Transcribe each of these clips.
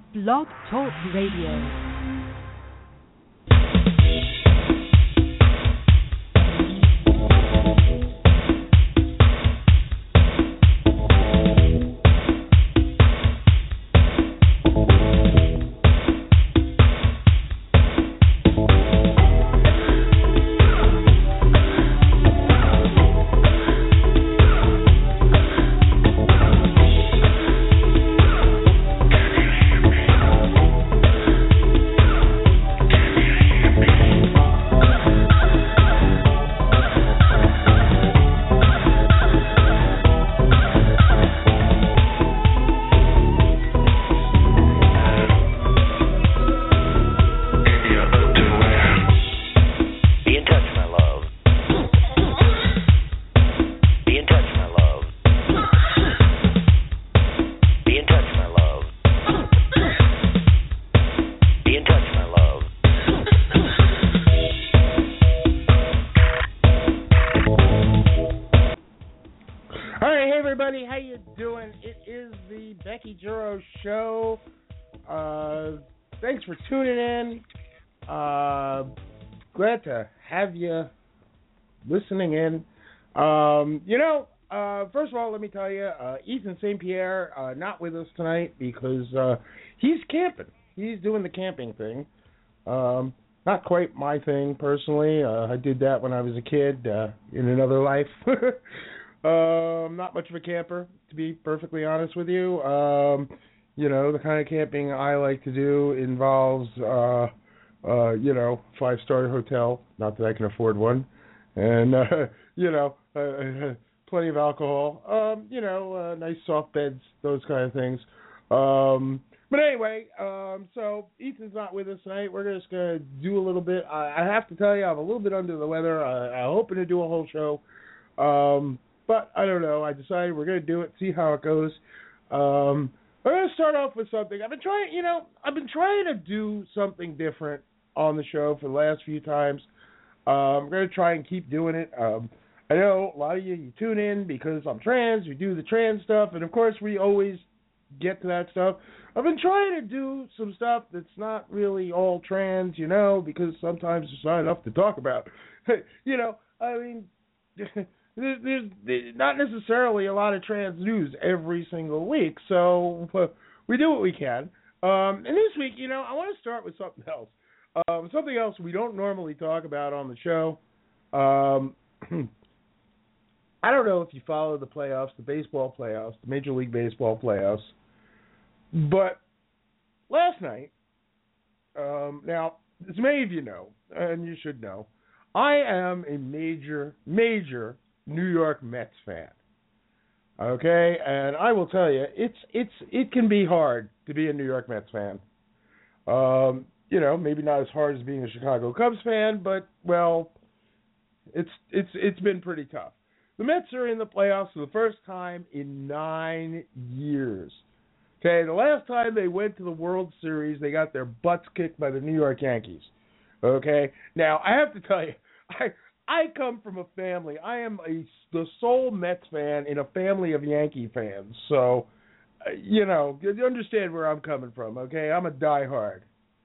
Blog Talk Radio. Show. Thanks for tuning in. Glad to have you listening in. First of all, let me tell you, Ethan St. Pierre not with us tonight because he's camping. He's doing the camping thing. Not quite my thing personally. I did that when I was a kid in another life. Not much of a camper, to be perfectly honest with you. The kind of camping I like to do involves, 5-star hotel. Not that I can afford one. And, plenty of alcohol. Nice soft beds, those kind of things. But anyway, so Ethan's not with us tonight. We're just going to do a little bit. I have to tell you, I'm a little bit under the weather. I'm hoping to do a whole show. But I don't know. I decided we're going to do it, see how it goes. We're going to start off with something. I've been trying to do something different on the show for the last few times. I'm going to try and keep doing it. I know a lot of you tune in because I'm trans. We do the trans stuff, and of course we always get to that stuff. I've been trying to do some stuff that's not really all trans, because sometimes there's not enough to talk about. There's not necessarily a lot of trans news every single week, so we do what we can. And this week, I want to start with something else. Something else we don't normally talk about on the show. I don't know if you follow the playoffs, the baseball playoffs, the Major League Baseball playoffs, but last night, now, as many of you know, and you should know, I am a major New York Mets fan. Okay, and I will tell you, it can be hard to be a New York Mets fan. Maybe not as hard as being a Chicago Cubs fan, but it's been pretty tough. The Mets are in the playoffs for the first time in 9 years. Okay, the last time they went to the World Series, they got their butts kicked by the New York Yankees. Okay, now I have to tell you, I come from a family. I am the sole Mets fan in a family of Yankee fans. So, you understand where I'm coming from, okay? I'm a diehard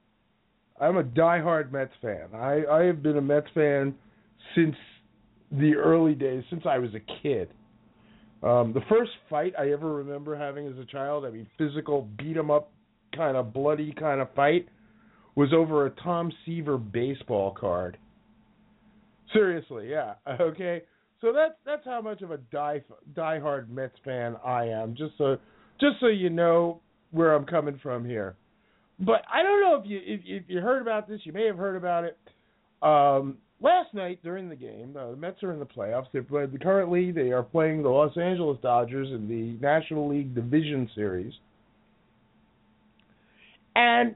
Mets fan. I have been a Mets fan since the early days, since I was a kid. The first fight I ever remember having as a child, physical, beat-em-up, kind of bloody kind of fight, was over a Tom Seaver baseball card. Seriously, yeah. Okay, so that's how much of a diehard Mets fan I am. Just so you know where I'm coming from here. But I don't know if you heard about this. You may have heard about it. Last night during the game, the Mets are in the playoffs. Currently, they are playing the Los Angeles Dodgers in the National League Division Series, and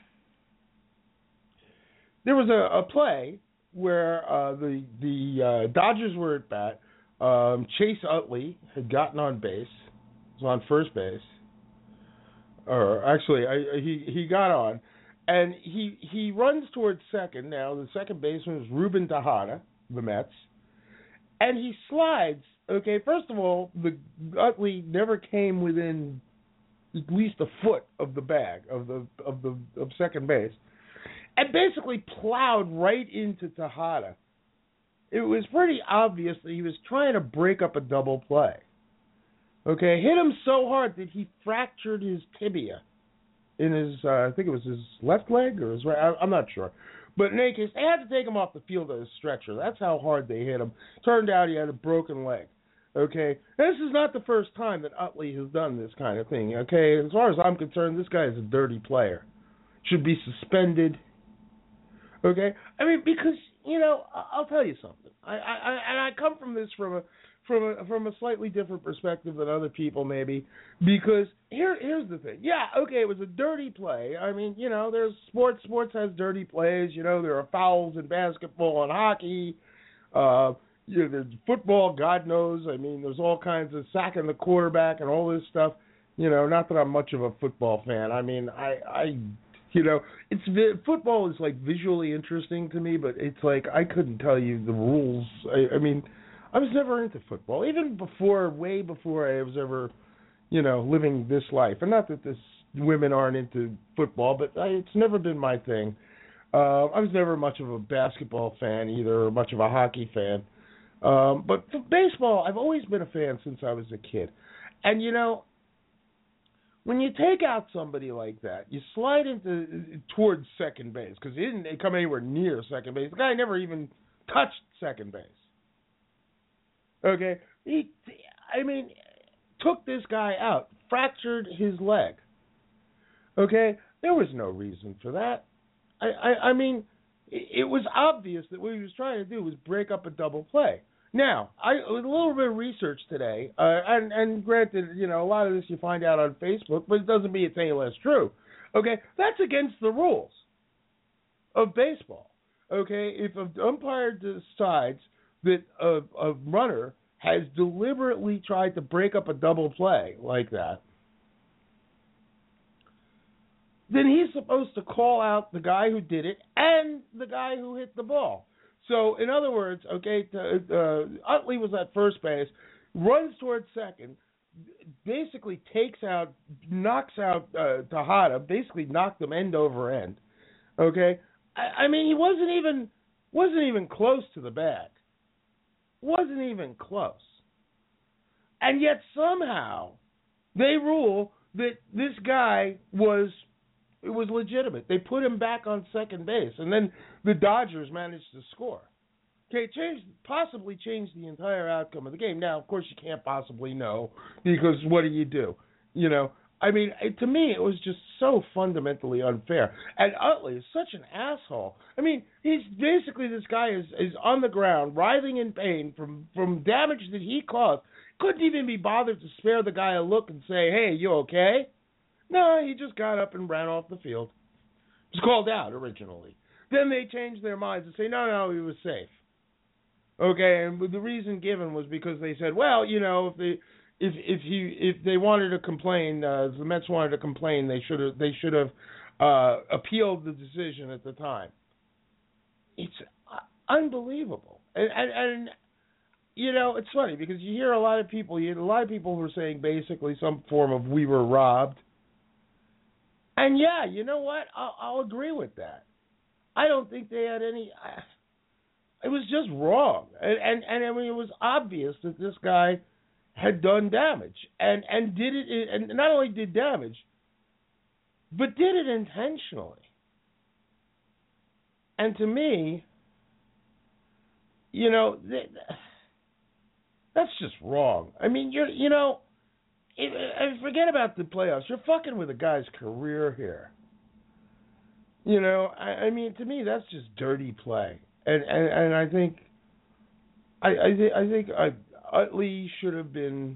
there was a play where the Dodgers were at bat. Chase Utley had gotten on base. Was on first base. Or actually, he got on. And he runs towards second. Now, the second baseman is Ruben Tejada, the Mets. And he slides. Okay, first of all, the Utley never came within at least a foot of the bag of second base, and basically plowed right into Tejada. It was pretty obvious that he was trying to break up a double play. Okay, hit him so hard that he fractured his tibia in his, I think it was his left leg or his right, I'm not sure. But in any case, they had to take him off the field as a stretcher. That's how hard they hit him. Turned out he had a broken leg. Okay, this is not the first time that Utley has done this kind of thing. Okay, as far as I'm concerned, this guy is a dirty player. Should be suspended. Okay, I mean, because I'll tell you something. I come from this from a slightly different perspective than other people maybe, because here's the thing. Yeah, okay, it was a dirty play. I mean, there's sports has dirty plays. There are fouls in basketball and hockey. There's football, God knows. I mean, there's all kinds of sacking the quarterback and all this stuff. Not that I'm much of a football fan. I mean, football is like visually interesting to me, but it's like I couldn't tell you the rules. I mean, I was never into football, even way before I was ever, living this life. And not that women aren't into football, but it's never been my thing. I was never much of a basketball fan either, or much of a hockey fan. But for baseball, I've always been a fan since I was a kid. And, when you take out somebody like that, you slide towards second base, because he didn't come anywhere near second base. The guy never even touched second base. Okay? He took this guy out, fractured his leg. Okay? There was no reason for that. I mean, it was obvious that what he was trying to do was break up a double play. Now, with a little bit of research today, and granted, a lot of this you find out on Facebook, but it doesn't mean it's any less true. Okay, that's against the rules of baseball. Okay, if an umpire decides that a runner has deliberately tried to break up a double play like that, then he's supposed to call out the guy who did it and the guy who hit the ball. So, in other words, okay, Utley was at first base, runs towards second, basically knocks out Tejada, basically knocked him end over end. Okay, I mean, he wasn't even close to the bag, wasn't even close, and yet somehow they rule that this guy was legitimate. They put him back on second base, and then the Dodgers managed to score. Okay, possibly changed the entire outcome of the game. Now, of course, you can't possibly know, because what do? I mean, to me, it was just so fundamentally unfair. And Utley is such an asshole. I mean, he's basically, this guy is on the ground, writhing in pain from damage that he caused. Couldn't even be bothered to spare the guy a look and say, hey, you okay? No, he just got up and ran off the field. He was called out originally. Then they changed their minds and say, no, he was safe. Okay, and the reason given was because they said, well, if they wanted to complain, the Mets wanted to complain, they should have appealed the decision at the time. It's unbelievable, and it's funny because you hear a lot of people who are saying basically some form of "we were robbed." And yeah, you know what? I'll agree with that. I don't think they had any. It was just wrong, and I mean, it was obvious that this guy had done damage, and did it, and not only did damage, but did it intentionally. And to me, that's just wrong. I mean, forget about the playoffs. You're fucking with a guy's career here. I mean, to me, that's just dirty play, and I think, I think Utley should have been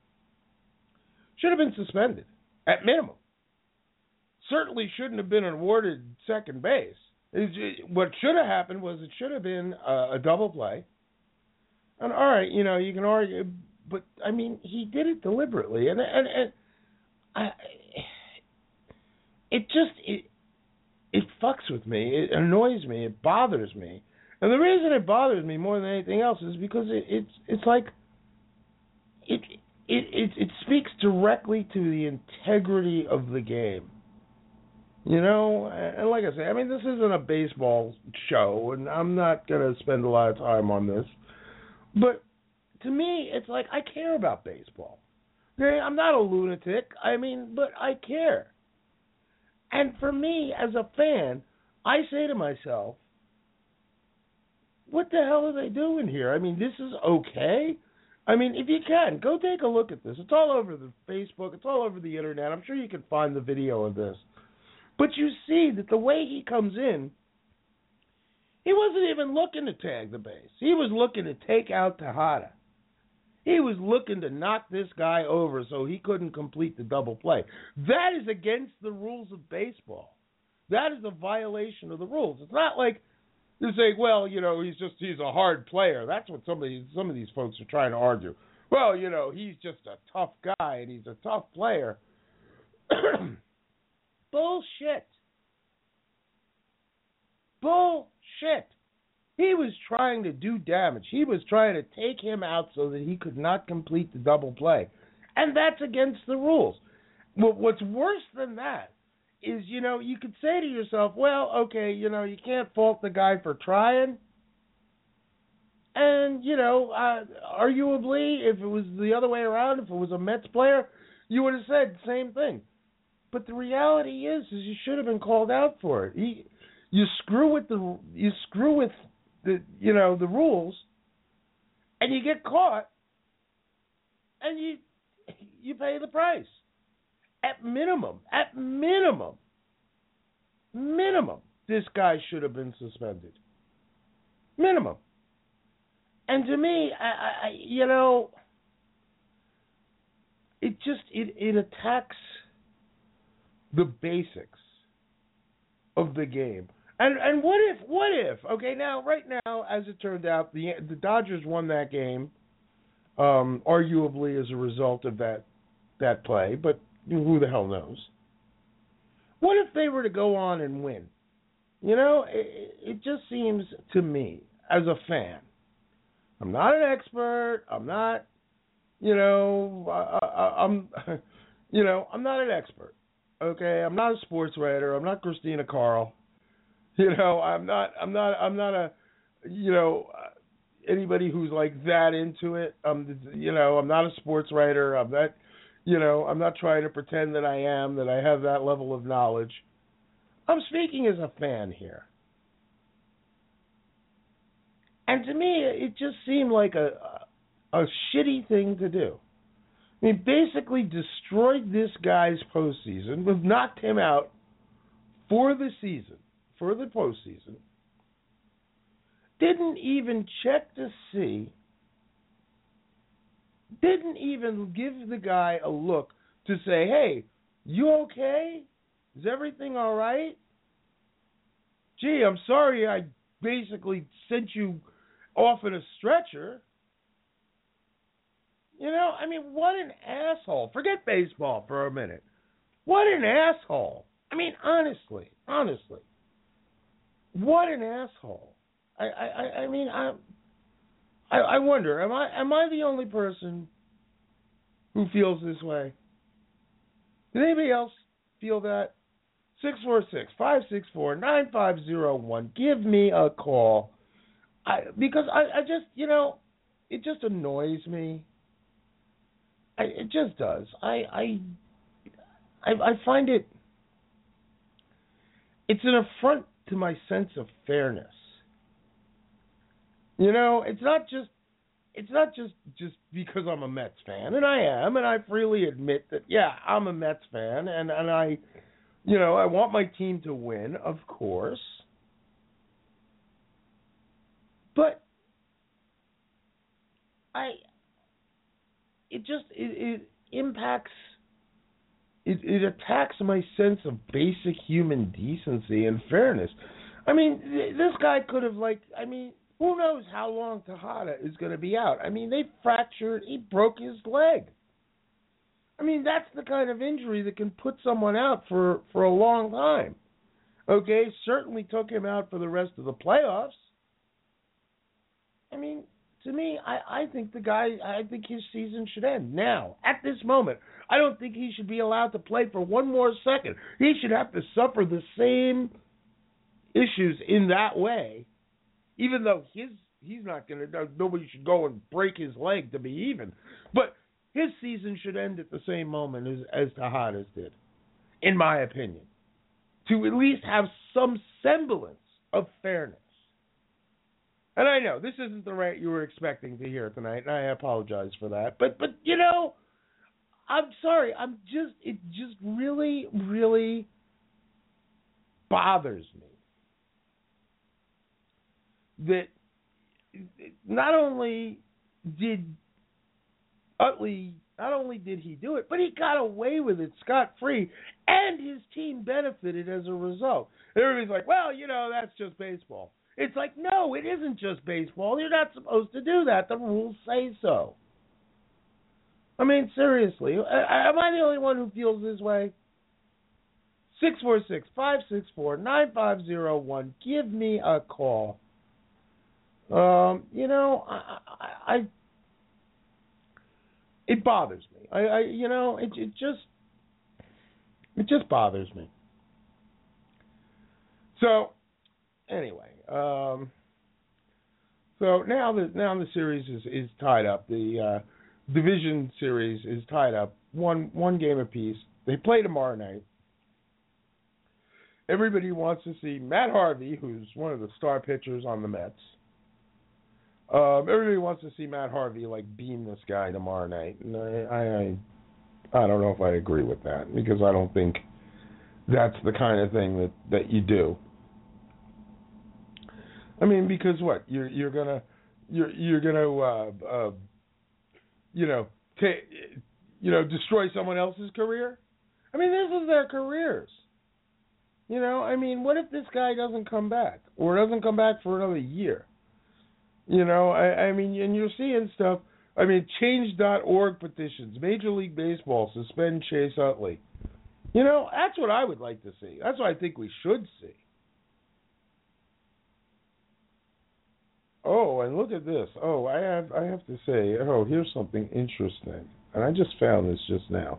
suspended at minimum. Certainly shouldn't have been awarded second base. What should have happened was it should have been a double play. And all right, you can argue, but I mean, he did it deliberately, and it fucks with me. It annoys me. It bothers me. And the reason it bothers me more than anything else is because it's like it it speaks directly to the integrity of the game. You know, and like I say, I mean, this isn't a baseball show, and I'm not going to spend a lot of time on this. But to me, it's like I care about baseball. Okay? I'm not a lunatic. I mean, but I care. And for me, as a fan, I say to myself, what the hell are they doing here? I mean, this is okay. I mean, if you can, go take a look at this. It's all over the Facebook. It's all over the internet. I'm sure you can find the video of this. But you see that the way he comes in, he wasn't even looking to tag the base. He was looking to take out Tejada. He was looking to knock this guy over so he couldn't complete the double play. That is against the rules of baseball. That is a violation of the rules. It's not like you say, well, you know, he's a hard player. That's what some of these folks are trying to argue. Well, you know, he's just a tough guy and he's a tough player. Bullshit. Bullshit. He was trying to do damage. He was trying to take him out so that he could not complete the double play. And that's against the rules. What's worse than that is, you know, you could say to yourself, well, okay, you know, you can't fault the guy for trying. And, you know, arguably, if it was the other way around, if it was a Mets player, you would have said the same thing. But the reality is you should have been called out for it. You screw with the the rules, and you get caught, and you pay the price. At minimum, this guy should have been suspended. Minimum. And to me, you know, it attacks the basics of the game. And what if? Okay, now right now, as it turned out, the Dodgers won that game, arguably as a result of that play. But who the hell knows? What if they were to go on and win? You know, it just seems to me as a fan. I'm not an expert. I'm not, you know, I'm not an expert. Okay, I'm not a sports writer. I'm not Christina Carl. You know, I'm not a, you know, anybody who's like that into it. You know, I'm not a sports writer. I'm not, you know, I'm not trying to pretend that I am, that I have that level of knowledge. I'm speaking as a fan here. And to me, it just seemed like a shitty thing to do. I mean, basically destroyed this guy's postseason. We've knocked him out for the season, for the postseason. Didn't even check to see. Didn't even give the guy a look to say, hey, you okay? Is everything all right? Gee, I'm sorry I basically sent you off in a stretcher. You know, I mean, what an asshole. Forget baseball for a minute. What an asshole. I mean, honestly. What an asshole. I mean, I wonder, am I the only person who feels this way? Does anybody else feel that? 646-564-9501. Give me a call. Because I just, you know, it just annoys me. It just does. I find it's an affront to my sense of fairness. You know, it's not just because I'm a Mets fan, and I am, and I freely admit that, yeah, I'm a Mets fan, and I, you know, I want my team to win, of course. But it impacts, it attacks my sense of basic human decency and fairness. I mean, this guy could have, who knows how long Tejada is going to be out. I mean, he broke his leg. I mean, that's the kind of injury that can put someone out for a long time. Okay, certainly took him out for the rest of the playoffs. I mean, to me, I think I think his season should end now, at this moment. I don't think he should be allowed to play for one more second. He should have to suffer the same issues in that way, even though he's not going to, nobody should go and break his leg to be even. But his season should end at the same moment as Tejada's did, in my opinion, to at least have some semblance of fairness. And I know this isn't the rant you were expecting to hear tonight, and I apologize for that. But you know, I'm sorry. It just really, really bothers me that not only did he do it, but he got away with it scot-free, and his team benefited as a result. Everybody's like, well, you know, that's just baseball. It's like, no, it isn't just baseball. You're not supposed to do that. The rules say so. I mean, seriously, am I the only one who feels this way? 646-564-9501. Give me a call. You know, it bothers me. It just bothers me. So, anyway, so now the series is tied up. The division series is tied up, one game apiece. They play tomorrow night. Everybody wants to see Matt Harvey, who's one of the star pitchers on the Mets. Everybody wants to see Matt Harvey beam this guy tomorrow night, and I don't know if I agree with that, because I don't think that's the kind of thing that you do. I mean, because what you're gonna destroy someone else's career? I mean, this is their careers. You know, I mean, what if this guy doesn't come back, or doesn't come back for another year? You know, I mean, and you're seeing stuff. I mean, change.org petitions, Major League Baseball suspend Chase Utley. You know, that's what I would like to see. That's what I think we should see. Oh, and look at this. Oh, I have to say, here's something interesting. And I just found this just now.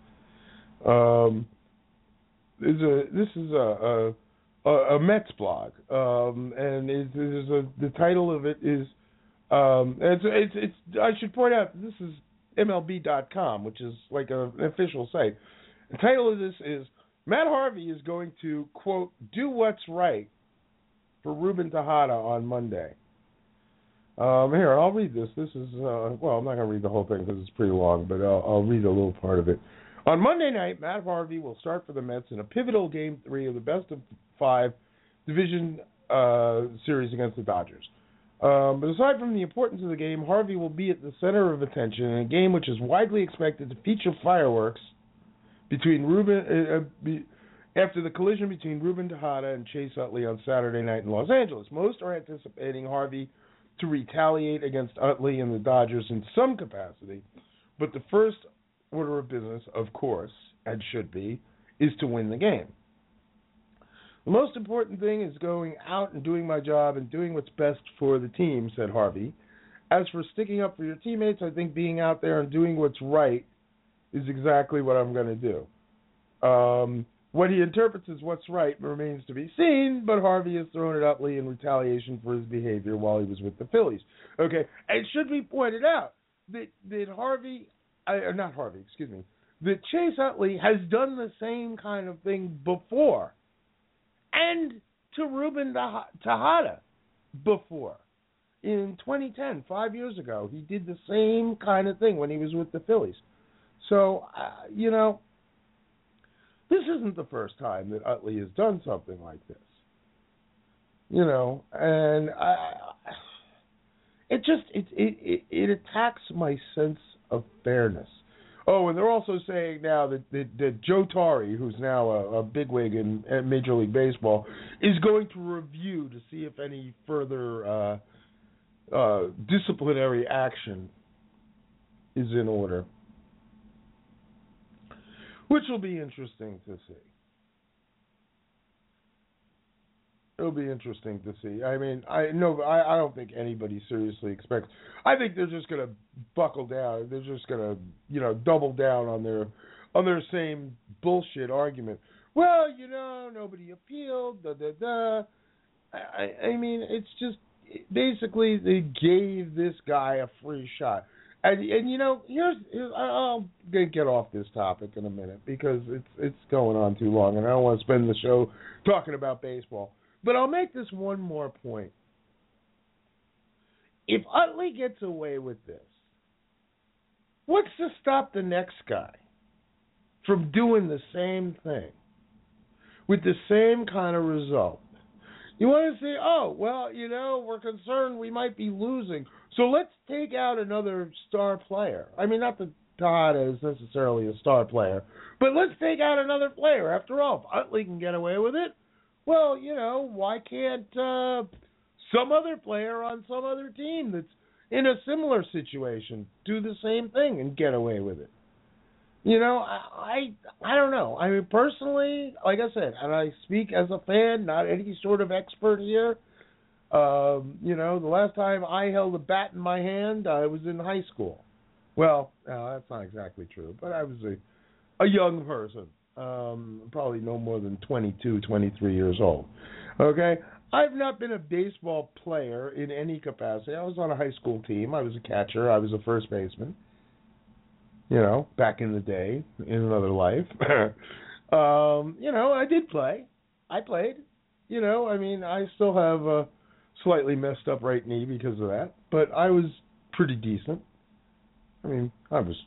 This is a Mets blog, and the title of it is it's I should point out this is MLB.com, which is like an official site. The title of this is Matt Harvey is going to, quote, do what's right for Ruben Tejada on Monday. Here, I'll read this. This is I'm not going to read the whole thing because it's pretty long, but I'll read a little part of it. On Monday night, Matt Harvey will start for the Mets in a pivotal Game 3 of the best-of-5 division series against the Dodgers. But aside from the importance of the game, Harvey will be at the center of attention in a game which is widely expected to feature fireworks after the collision between Ruben Tejada and Chase Utley on Saturday night in Los Angeles. Most are anticipating Harvey to retaliate against Utley and the Dodgers in some capacity, but the first order of business, of course, and should be, is to win the game. The most important thing is going out and doing my job and doing what's best for the team, said Harvey. As for sticking up for your teammates, I think being out there and doing what's right is exactly what I'm going to do. What he interprets as what's right remains to be seen, but Harvey has thrown at Utley in retaliation for his behavior while he was with the Phillies. Okay, and it should be pointed out that that Chase Utley has done the same kind of thing before, and to Ruben Tejada before. In 2010, 5 years ago, he did the same kind of thing when he was with the Phillies. So, this isn't the first time that Utley has done something like this. And it attacks my sense of fairness. Oh, and they're also saying now that Joe Torre, who's now a bigwig in Major League Baseball, is going to review to see if any further disciplinary action is in order, which will be interesting to see. It'll be interesting to see. I mean, I don't think anybody seriously expects. I think they're just going to buckle down. They're just going to, double down on their same bullshit argument. Well, nobody appealed. Da da da. I mean, it's just basically they gave this guy a free shot. And here's I'm gonna get off this topic in a minute because it's going on too long, and I don't want to spend the show talking about baseball. But I'll make this one more point. If Utley gets away with this, what's to stop the next guy from doing the same thing with the same kind of result? You want to say, we're concerned we might be losing, so let's take out another star player. I mean, not that Tejada is necessarily a star player, but let's take out another player. After all, if Utley can get away with it, well, why can't some other player on some other team that's in a similar situation do the same thing and get away with it? I don't know. I mean, personally, like I said, and I speak as a fan, not any sort of expert here. The last time I held a bat in my hand, I was in high school. Well, that's not exactly true, but I was a young person, probably no more than 22, 23 years old. Okay? I've not been a baseball player in any capacity. I was on a high school team. I was a catcher. I was a first baseman. Back in the day, in another life. I did play. I played. I still have a slightly messed up right knee because of that, but I was pretty decent. I mean, I was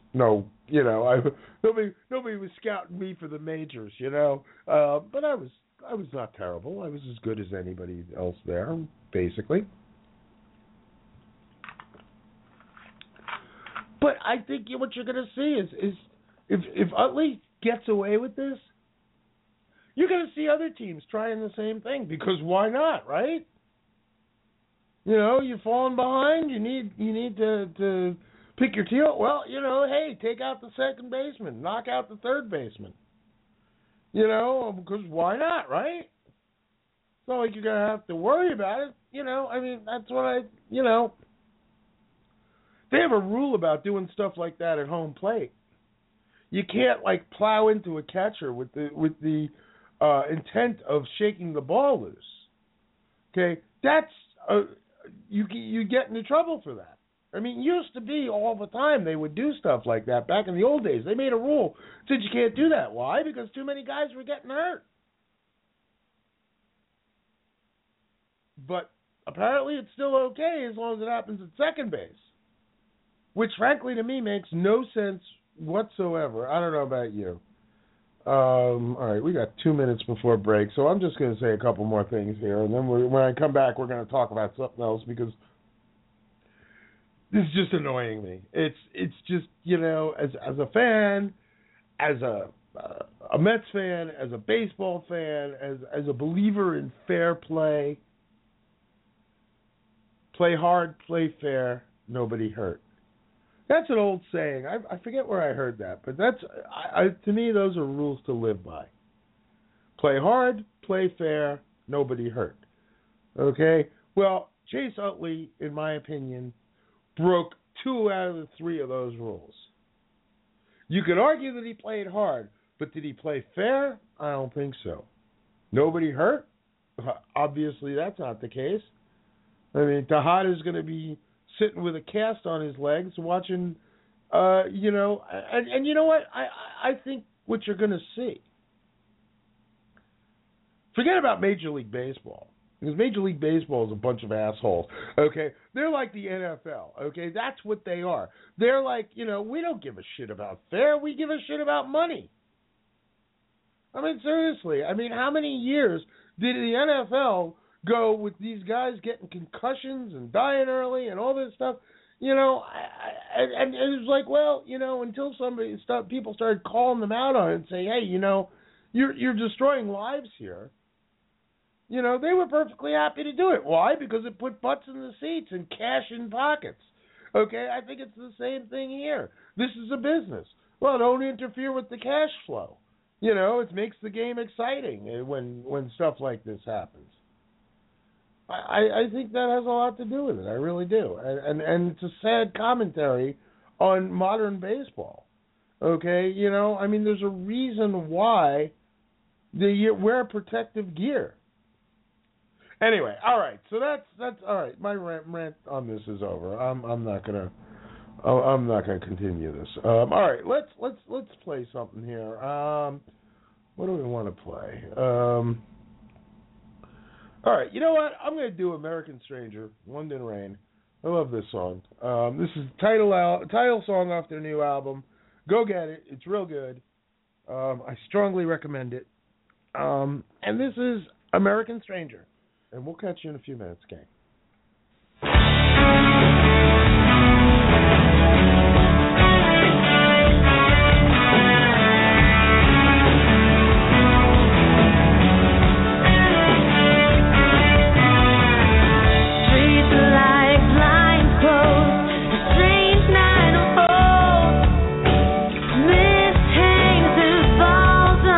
nobody was scouting me for the majors, but I was not terrible. I was as good as anybody else there, basically. But I think what you're going to see is if Utley gets away with this, you're going to see other teams trying the same thing because why not, right? You're falling behind. You need to pick your team up. Well, hey, take out the second baseman, knock out the third baseman. Because why not, right? It's not like you're going to have to worry about it. I mean, that's what they have a rule about doing stuff like that at home plate. You can't plow into a catcher with the intent of shaking the ball loose. Okay, that's you get into trouble for that. I mean, it used to be all the time they would do stuff like that back in the old days. They made a rule said you can't do that. Why? Because too many guys were getting hurt. But apparently, it's still okay as long as it happens at second base. Which, frankly, to me makes no sense whatsoever. I don't know about you. All right, we got 2 minutes before break, so I'm just going to say a couple more things here, and then when I come back, we're going to talk about something else because this is just annoying me. It's just as a fan, as a Mets fan, as a baseball fan, as a believer in fair play. Play hard, play fair, nobody hurt. That's an old saying. I forget where I heard that, but to me, those are rules to live by. Play hard, play fair, nobody hurt. Okay? Well, Chase Utley, in my opinion, broke 2 out of the 3 of those rules. You could argue that he played hard, but did he play fair? I don't think so. Nobody hurt? Obviously, that's not the case. I mean, Tejada's going to be sitting with a cast on his legs watching, and you know what? I think what you're going to see. Forget about Major League Baseball. Because Major League Baseball is a bunch of assholes, okay? They're like the NFL, okay? That's what they are. They're like, we don't give a shit about fair. We give a shit about money. I mean, seriously. I mean, how many years did the NFL go with these guys getting concussions and dying early and all this stuff? And it was like, well, until people started calling them out on it and say, hey, you're destroying lives here. They were perfectly happy to do it. Why? Because it put butts in the seats and cash in pockets. Okay, I think it's the same thing here. This is a business. Well, don't interfere with the cash flow. It makes the game exciting when stuff like this happens. I think that has a lot to do with it. I really do. And it's a sad commentary on modern baseball. Okay, you know, I mean, there's a reason why you wear protective gear. Anyway, all right. So that's all right. My rant on this is over. I'm not gonna continue this. All right, let's play something here. What do we want to play? All right, you know what? I'm going to do American Stranger, London Rain. I love this song. This is title song off their new album. Go get it. It's real good. I strongly recommend it. And this is American Stranger. And we'll catch you in a few minutes, gang.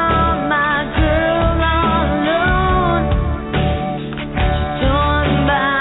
By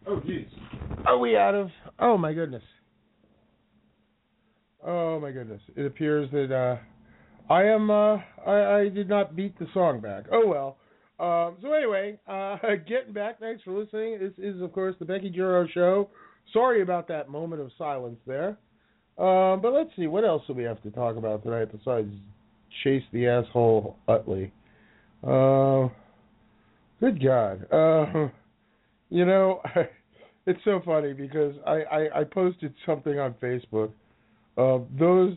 Oh, geez. Are we out of... Oh, my goodness. Oh, my goodness. It appears that I did not beat the song back. Oh, well. So anyway, getting back, thanks for listening. This is, of course, the Becky Juro Show. Sorry about that moment of silence there. But let's see, what else do we have to talk about tonight besides chase the asshole Utley? Good God. You know, it's so funny because I posted something on Facebook. Those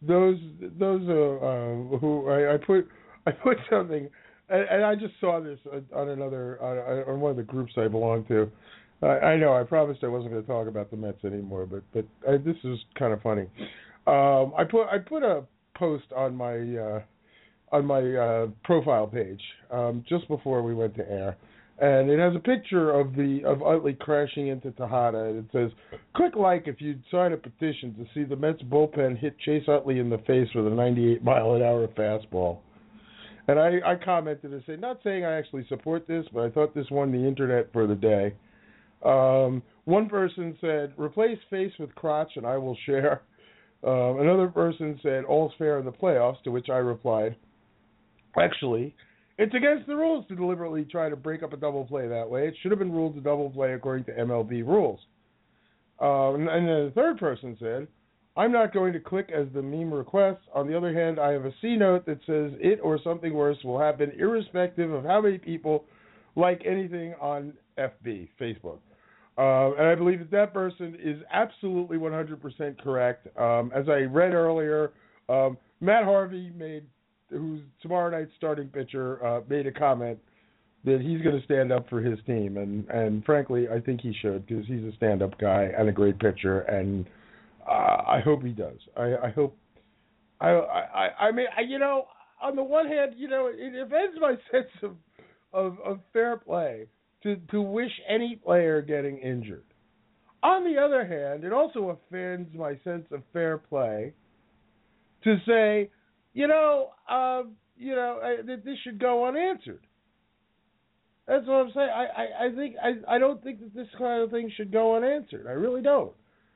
who I put something, and I just saw this on one of the groups I belong to. I know I promised I wasn't going to talk about the Mets anymore, but this is kind of funny. I put a post on my profile page just before we went to air. And it has a picture of Utley crashing into Tejada, and it says, "Click like if you'd sign a petition to see the Mets bullpen hit Chase Utley in the face with a 98-mile-an-hour fastball." And I commented and said, not saying I actually support this, but I thought this won the internet for the day. One person said, "Replace face with crotch, and I will share." Another person said, "All's fair in the playoffs," to which I replied, "Actually, it's against the rules to deliberately try to break up a double play that way. It should have been ruled a double play according to MLB rules." And then the third person said, "I'm not going to click as the meme requests. On the other hand, I have a C note that says it or something worse will happen irrespective of how many people like anything on FB, Facebook." And I believe that person is absolutely 100% correct. As I read earlier, Matt Harvey who's tomorrow night's starting pitcher, made a comment that he's going to stand up for his team, and frankly, I think he should because he's a stand-up guy and a great pitcher, and I hope he does. I hope. I mean, you know, on the one hand, you know, it offends my sense of fair play to wish any player getting injured. On the other hand, it also offends my sense of fair play to say, that this should go unanswered. That's what I'm saying. I don't think that this kind of thing should go unanswered. I really don't.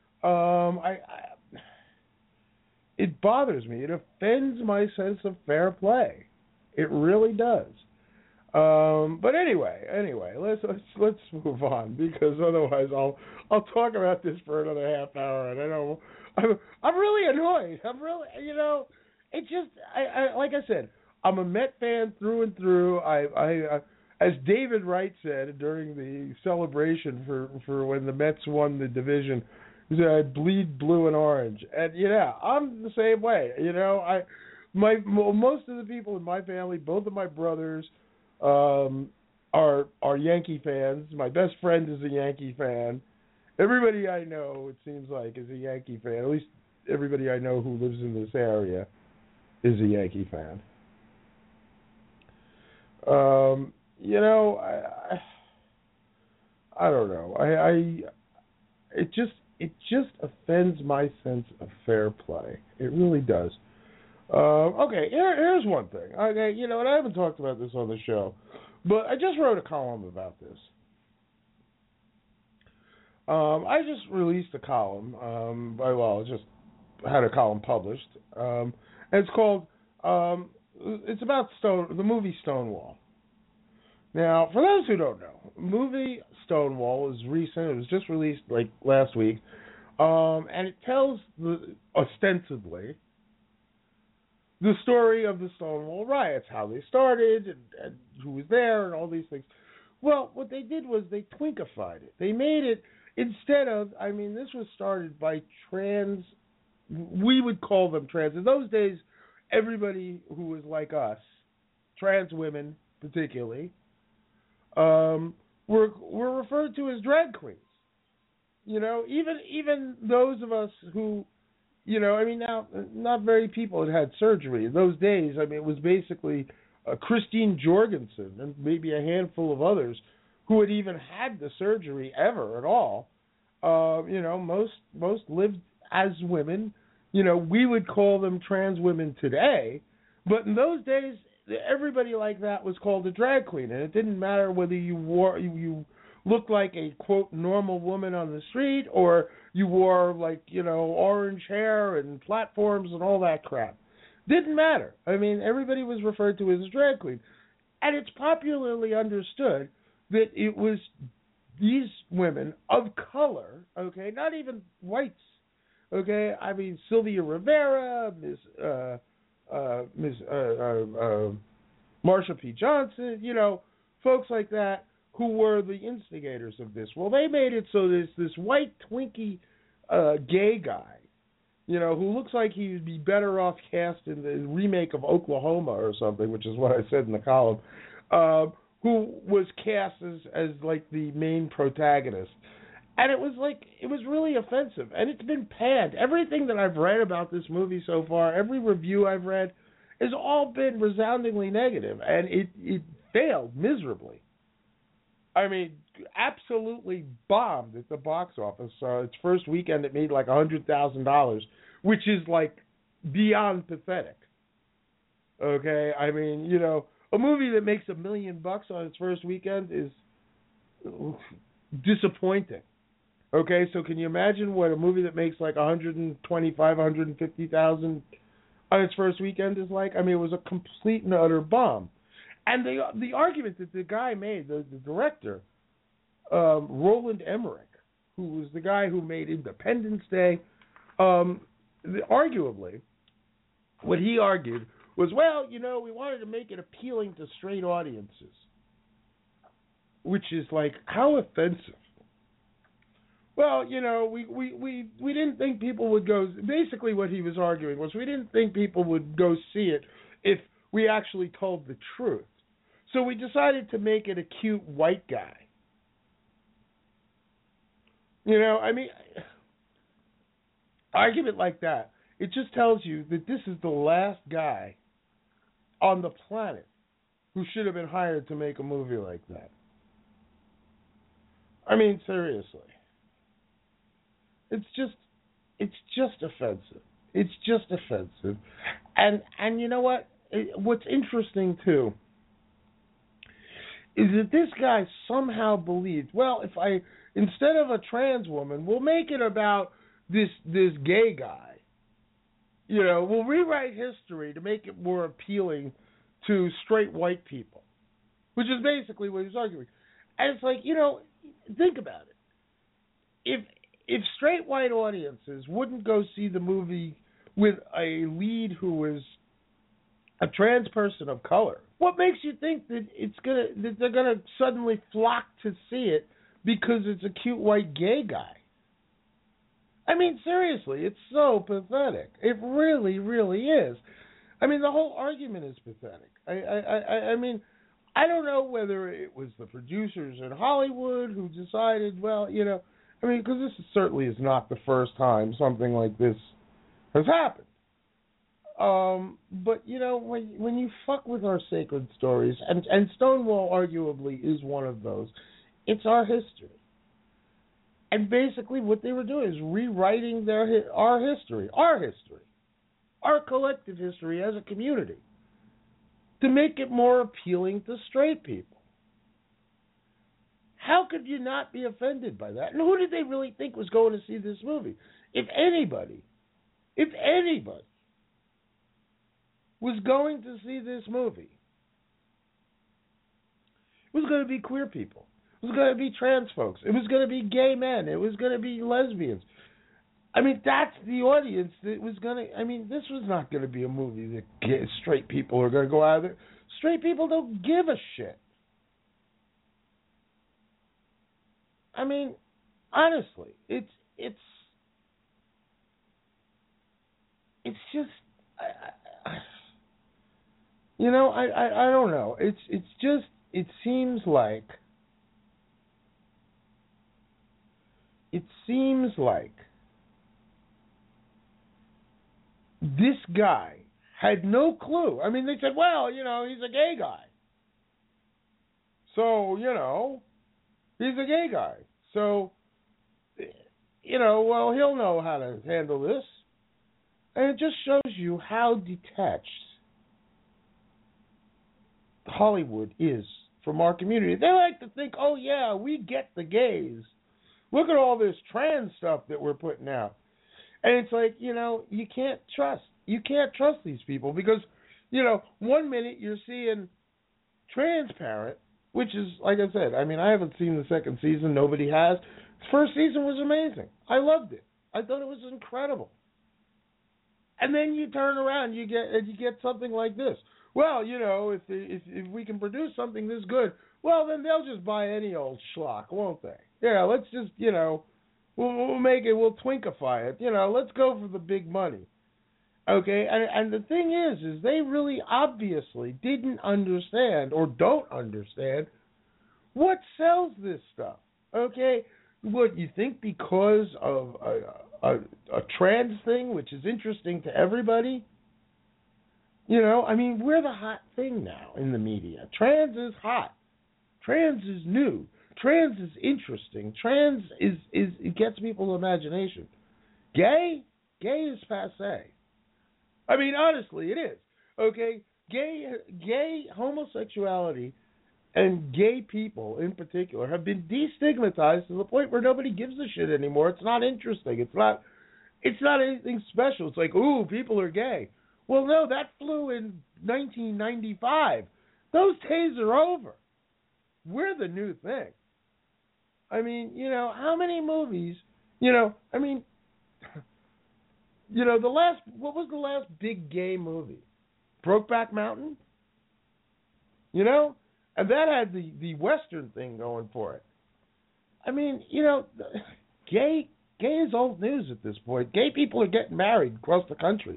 It bothers me. It offends my sense of fair play. It really does. But anyway, let's move on because otherwise I'll talk about this for another half hour, and I know I'm really annoyed. I'm really, it's just like I said, I'm a Met fan through and through. I as David Wright said during the celebration for when the Mets won the division, he said, "I bleed blue and orange," and I'm the same way. Most of the people in my family, both of my brothers, are Yankee fans. My best friend is a Yankee fan. Everybody I know, it seems like, is a Yankee fan. At least everybody I know who lives in this area is a Yankee fan. I don't know. It just offends my sense of fair play. It really does. Okay, here's one thing. Okay, and I haven't talked about this on the show, but I just wrote a column about this. I just released a column. Just had a column published. And it's called. It's about the movie Stonewall. Now, for those who don't know, the movie Stonewall is recent. It was just released like last week, and it tells ostensibly the story of the Stonewall riots, how they started, and who was there, and all these things. Well, what they did was they twinkified it. They made it, instead of, this was started by we would call them trans. In those days, everybody who was like us, trans women particularly, were referred to as drag queens. Even those of us who, now not very people had surgery. In those days, it was basically Christine Jorgensen and maybe a handful of others who had even had the surgery ever at all. Most lived as women. We would call them trans women today, but in those days, everybody like that was called a drag queen, and it didn't matter whether you looked like a quote normal woman on the street, or you wore like, orange hair and platforms and all that crap. Didn't matter. I mean, everybody was referred to as a drag queen. And it's popularly understood that it was these women of color, okay, not even whites, okay. I mean, Sylvia Rivera, Miss Marsha P. Johnson, folks like that who were the instigators of this. Well, they made it so there's this white Twinkie gay guy, who looks like he'd be better off cast in the remake of Oklahoma or something, which is what I said in the column, who was cast as like the main protagonist. And it was really offensive. And it's been panned. Everything that I've read about this movie so far, every review I've read, has all been resoundingly negative. And it failed miserably. I mean, absolutely bombed at the box office. Its first weekend, it made like $100,000, which is like beyond pathetic. Okay, I mean, a movie that makes $1 million on its first weekend is disappointing. Okay, so can you imagine what a movie that makes like 150,000 on its first weekend is like? I mean, it was a complete and utter bomb. And the argument that the guy made, the director, Roland Emmerich, who was the guy who made Independence Day, arguably, what he argued was, well, we wanted to make it appealing to straight audiences, which is like, how offensive. Well, we didn't think people would go. Basically, what he was arguing was we didn't think people would go see it if we actually told the truth. So we decided to make it a cute white guy. I mean, argument like that, it just tells you that this is the last guy on the planet who should have been hired to make a movie like that. I mean, seriously. It's just offensive. It's just offensive. And you know what? What's interesting, too, is that this guy somehow believed, well, if I, instead of a trans woman, we'll make it about this gay guy. We'll rewrite history to make it more appealing to straight white people, which is basically what he's arguing. And it's like, think about it. If straight white audiences wouldn't go see the movie with a lead who was a trans person of color, what makes you think that that they're gonna suddenly flock to see it because it's a cute white gay guy? I mean, seriously, it's so pathetic. It really, really is. I mean, the whole argument is pathetic. I mean, I don't know whether it was the producers in Hollywood who decided, well, I mean, because this certainly is not the first time something like this has happened. But, when you fuck with our sacred stories, and Stonewall arguably is one of those, it's our history. And basically what they were doing is rewriting our history, our collective history as a community, to make it more appealing to straight people. How could you not be offended by that? And who did they really think was going to see this movie? If anybody was going to see this movie, it was going to be queer people. It was going to be trans folks. It was going to be gay men. It was going to be lesbians. I mean, that's the audience that was going to... I mean, this was not going to be a movie that straight people are going to go out there. Straight people don't give a shit. I mean, honestly, it's just... I don't know. It's just... It seems like this guy had no clue. I mean, they said, well, he's a gay guy. So, he's a gay guy. So, well, he'll know how to handle this. And it just shows you how detached Hollywood is from our community. They like to think, oh yeah, we get the gays. Look at all this trans stuff that we're putting out. And it's like, you can't trust. You can't trust these people because, 1 minute you're seeing Transparent, which is, like I said, I mean, I haven't seen the second season. Nobody has. The first season was amazing. I loved it. I thought it was incredible. And then you turn around, you get something like this. Well, if we can produce something this good, well, then they'll just buy any old schlock, won't they? Yeah, let's just, we'll make it, we'll twinkify it. Let's go for the big money. Okay, and the thing is they really obviously didn't understand or don't understand what sells this stuff. Okay, what you think because of a trans thing, which is interesting to everybody? I mean, we're the hot thing now in the media. Trans is hot. Trans is new. Trans is interesting. Trans is it gets people's imagination. Gay is passé. I mean, honestly, it is. Okay, gay homosexuality and gay people in particular have been destigmatized to the point where nobody gives a shit anymore. It's not interesting. It's not anything special. It's like, ooh, people are gay. Well, no, that flew in 1995. Those days are over. We're the new thing. I mean, how many movies, what was the last big gay movie? Brokeback Mountain? And that had the Western thing going for it. I mean, gay is old news at this point. Gay people are getting married across the country.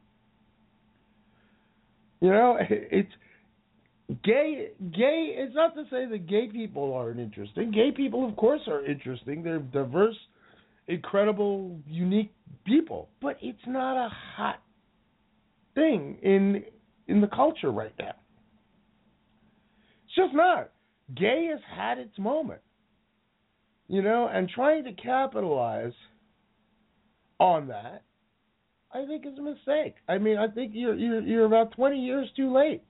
It's gay. It's not to say that gay people aren't interesting. Gay people, of course, are interesting. They're diverse, incredible, unique people. But it's not a hot thing in the culture right now. It's just not. Gay has had its moment. And trying to capitalize on that, I think is a mistake. I mean, I think you're about 20 years too late.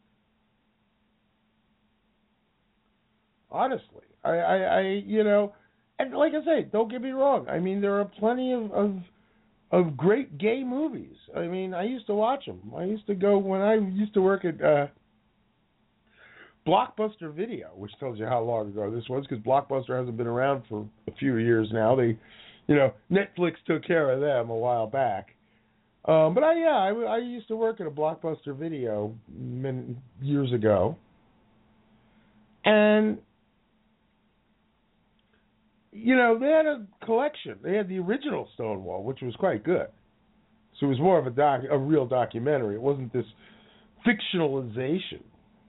Honestly, I and like I say, don't get me wrong. I mean, there are plenty of great gay movies. I mean, I used to watch them. I used to go when I used to work at Blockbuster Video, which tells you how long ago this was, because Blockbuster hasn't been around for a few years now. They, Netflix took care of them a while back. But I used to work at a Blockbuster Video many years ago, and they had a collection. They had the original Stonewall, which was quite good. So it was more of a real documentary. It wasn't this fictionalization.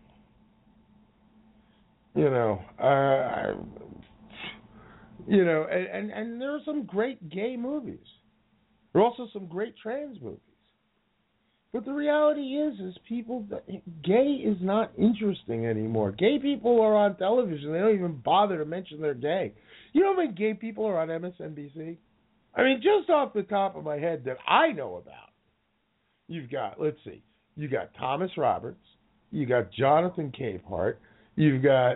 And there are some great gay movies. There are also some great trans movies. But the reality is gay is not interesting anymore. Gay people are on television. They don't even bother to mention they're gay. You know how many gay people are on MSNBC? I mean, just off the top of my head that I know about, you've got Thomas Roberts, you got Jonathan Capehart, you've got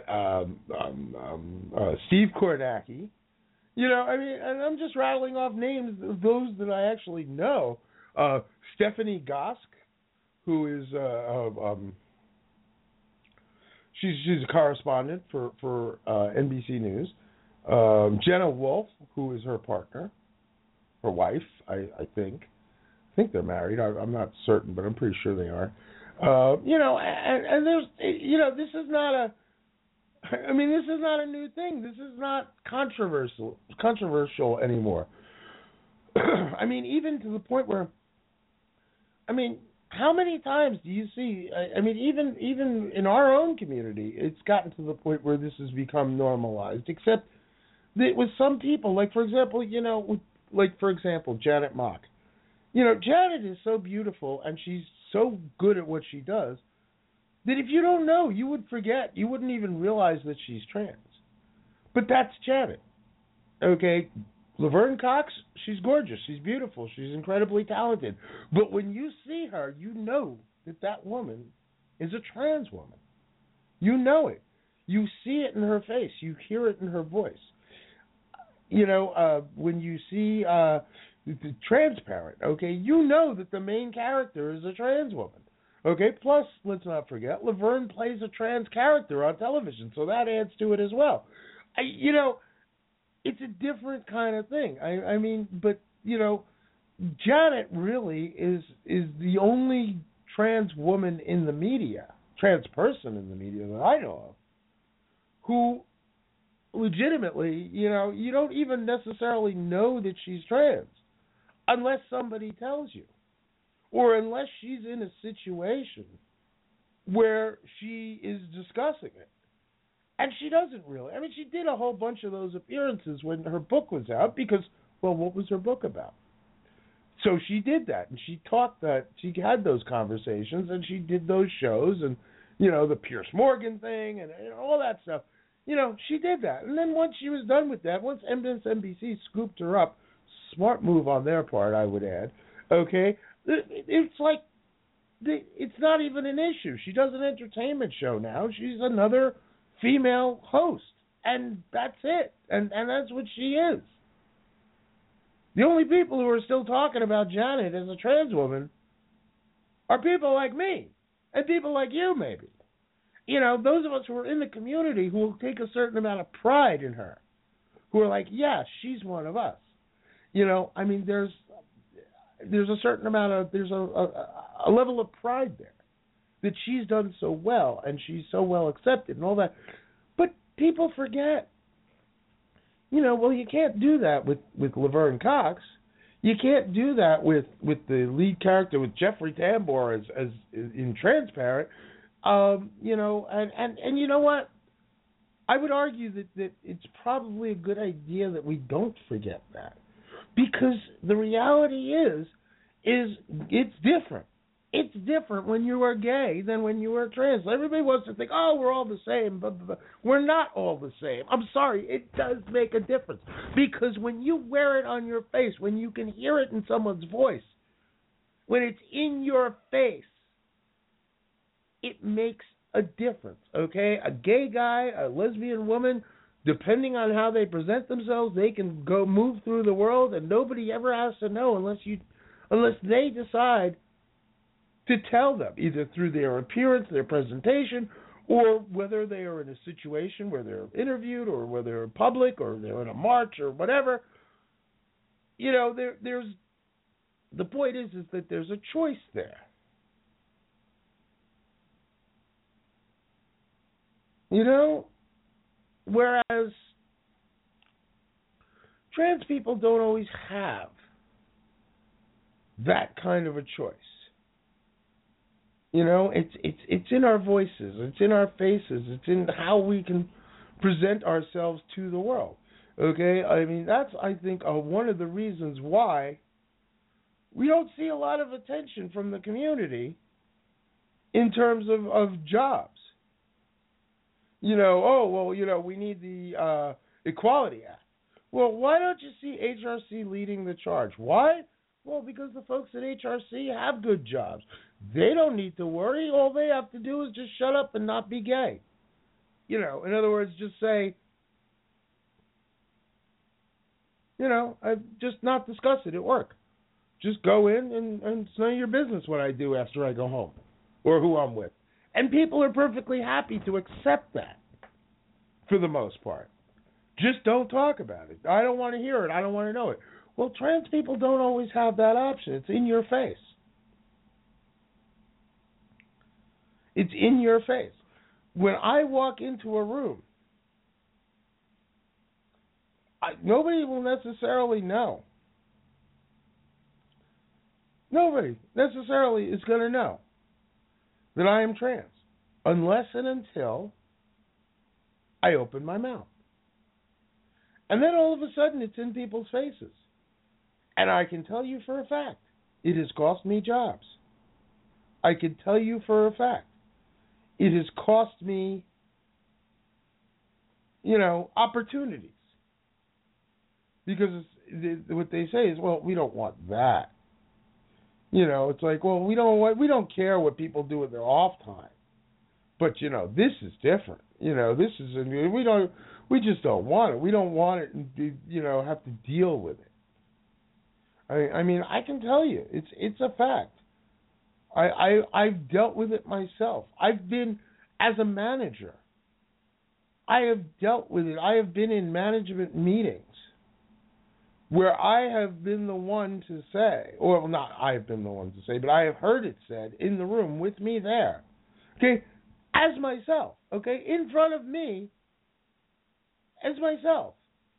Steve Kornacki. And I'm just rattling off names of those that I actually know. Stephanie Gosk, who is she's a correspondent for NBC News. Jenna Wolf, who is her partner, her wife, I think. I think they're married. I'm not certain, but I'm pretty sure they are. And there's, this is not a new thing. This is not controversial anymore. I mean, even to the point where, how many times do you see? Even in our own community, it's gotten to the point where this has become normalized. Except that with some people, like for example, Janet Mock. Janet is so beautiful and she's so good at what she does that if you don't know, you would forget. You wouldn't even realize that she's trans. But that's Janet. Okay? Laverne Cox, she's gorgeous. She's beautiful. She's incredibly talented. But when you see her, you know that woman is a trans woman. You know it. You see it in her face. You hear it in her voice. When you see Transparent, okay, you know that the main character is a trans woman. Okay, plus, let's not forget, Laverne plays a trans character on television, so that adds to it as well. It's a different kind of thing. But Janet really is the only trans woman in the media, trans person in the media that I know of, who legitimately, you don't even necessarily know that she's trans unless somebody tells you, or unless she's in a situation where she is discussing it. And she doesn't really. She did a whole bunch of those appearances when her book was out because, well, what was her book about? So she did that, and she talked that, she had those conversations, and she did those shows, and, the Pierce Morgan thing, and all that stuff. She did that. And then once she was done with that, once MSNBC scooped her up, smart move on their part, I would add, okay, it's like, it's not even an issue. She does an entertainment show now. She's another female host, and that's it. And that's what she is. The only people who are still talking about Janet as a trans woman are people like me and people like you, maybe. Those of us who are in the community who will take a certain amount of pride in her, who are like, yeah, she's one of us. There's a certain amount of, there's a level of pride there that she's done so well and she's so well accepted and all that. But people forget. You can't do that with Laverne Cox. You can't do that with the lead character, with Jeffrey Tambor as in Transparent. And you know what? I would argue that it's probably a good idea that we don't forget that, because the reality is it's different. It's different when you are gay than when you are trans. Everybody wants to think, oh, we're all the same. But we're not all the same. I'm sorry. It does make a difference. Because when you wear it on your face, when you can hear it in someone's voice, when it's in your face, it makes a difference, okay? A gay guy, a lesbian woman, depending on how they present themselves, they can go move through the world, and nobody ever has to know unless they decide to tell them, either through their appearance, their presentation, or whether they are in a situation where they're interviewed, or whether they're in public, or they're in a march, or whatever. There's the point is that there's a choice there. Whereas trans people don't always have that kind of a choice. It's in our voices, it's in our faces, it's in how we can present ourselves to the world. Okay, that's, I think, one of the reasons why we don't see a lot of attention from the community in terms of jobs. We need the Equality Act. Well, why don't you see HRC leading the charge? Why? Well, because the folks at HRC have good jobs. They don't need to worry. All they have to do is just shut up and not be gay. In other words, just say, just not discuss it at work. Just go in and it's none of your business what I do after I go home or who I'm with. And people are perfectly happy to accept that for the most part. Just don't talk about it. I don't want to hear it. I don't want to know it. Well, trans people don't always have that option. It's in your face. It's in your face. When I walk into a room, nobody will necessarily know. Nobody necessarily is going to know that I am trans unless and until I open my mouth. And then all of a sudden it's in people's faces. And I can tell you for a fact, it has cost me jobs. I can tell you for a fact, it has cost me, opportunities. Because what they say is, well, we don't want that. It's like, well, we don't care what people do with their off time. But, this is different. This is we just don't want it. We don't want it and have to deal with it. I mean, I can tell you, it's a fact. I've dealt with it myself. I've been, as a manager, I have dealt with it. I have been in management meetings where I have been the one to say, or not I have been the one to say, but I have heard it said in the room with me there, okay, as myself, okay, in front of me, as myself,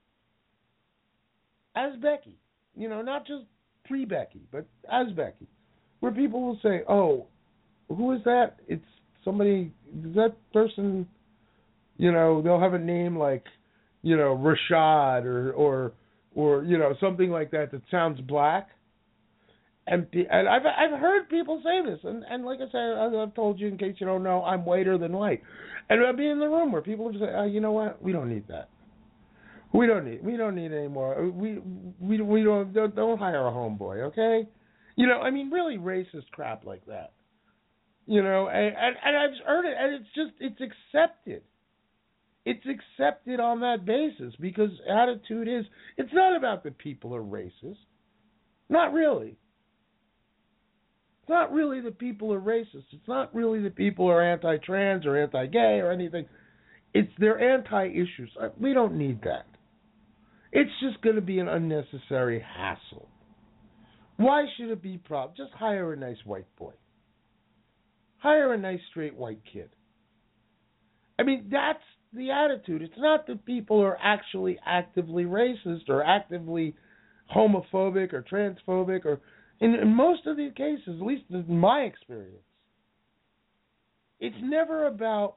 as Becky, not just pre-Becky, but as Becky, where people will say, oh, who is that? It's somebody, is that person, they'll have a name like, Rashad or something like that sounds black. And I've heard people say this, and like I said, I've told you in case you don't know, I'm whiter than white. And I'll be in the room where people will say, oh, you know what? We don't need that. We don't need any more. We don't hire a homeboy, okay? Really racist crap like that. And I've heard it, and it's accepted. It's accepted on that basis because attitude is, it's not about the people are racist. Not really. It's not really the people are racist. It's not really the people are anti-trans or anti-gay or anything. It's their anti-issues. We don't need that. It's just going to be an unnecessary hassle. Why should it be problem? Just hire a nice white boy. Hire a nice straight white kid. I mean, that's the attitude. It's not that people are actually actively racist or actively homophobic or transphobic, or in most of the cases, at least in my experience, it's never about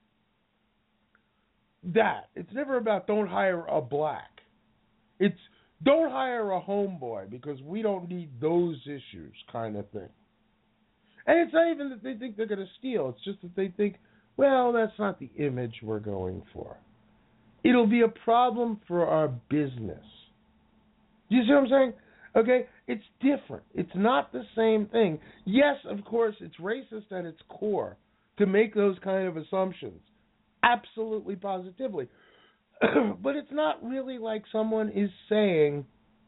that. It's never about don't hire a black. It's don't hire a homeboy because we don't need those issues kind of thing. And it's not even that they think they're going to steal. It's just that they think, well, that's not the image we're going for. It'll be a problem for our business. Do you see what I'm saying? Okay? It's different. It's not the same thing. Yes, of course, it's racist at its core to make those kind of assumptions. Absolutely, positively. But it's not really like someone is saying,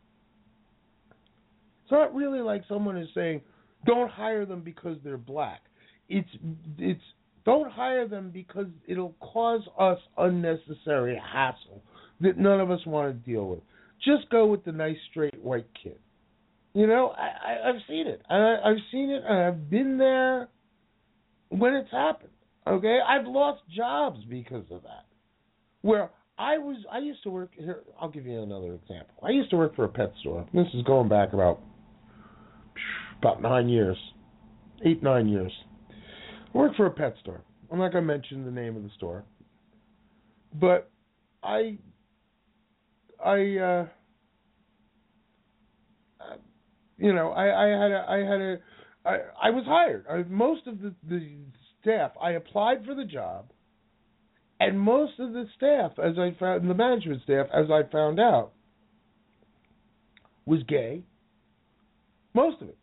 don't hire them because they're black. It's don't hire them because it'll cause us unnecessary hassle that none of us want to deal with. Just go with the nice straight white kid. I've seen it. I've seen it, and I've been there when it's happened. Okay, I've lost jobs because of that. Where I used to work here. I'll give you another example. I used to work for a pet store. This is going back about 9 years, 8-9 years. I worked for a pet store. I'm not going to mention the name of the store, but I was hired. Most of the staff, I applied for the job, and most of the staff, as I found, the management staff, as I found out, was gay. Most of it.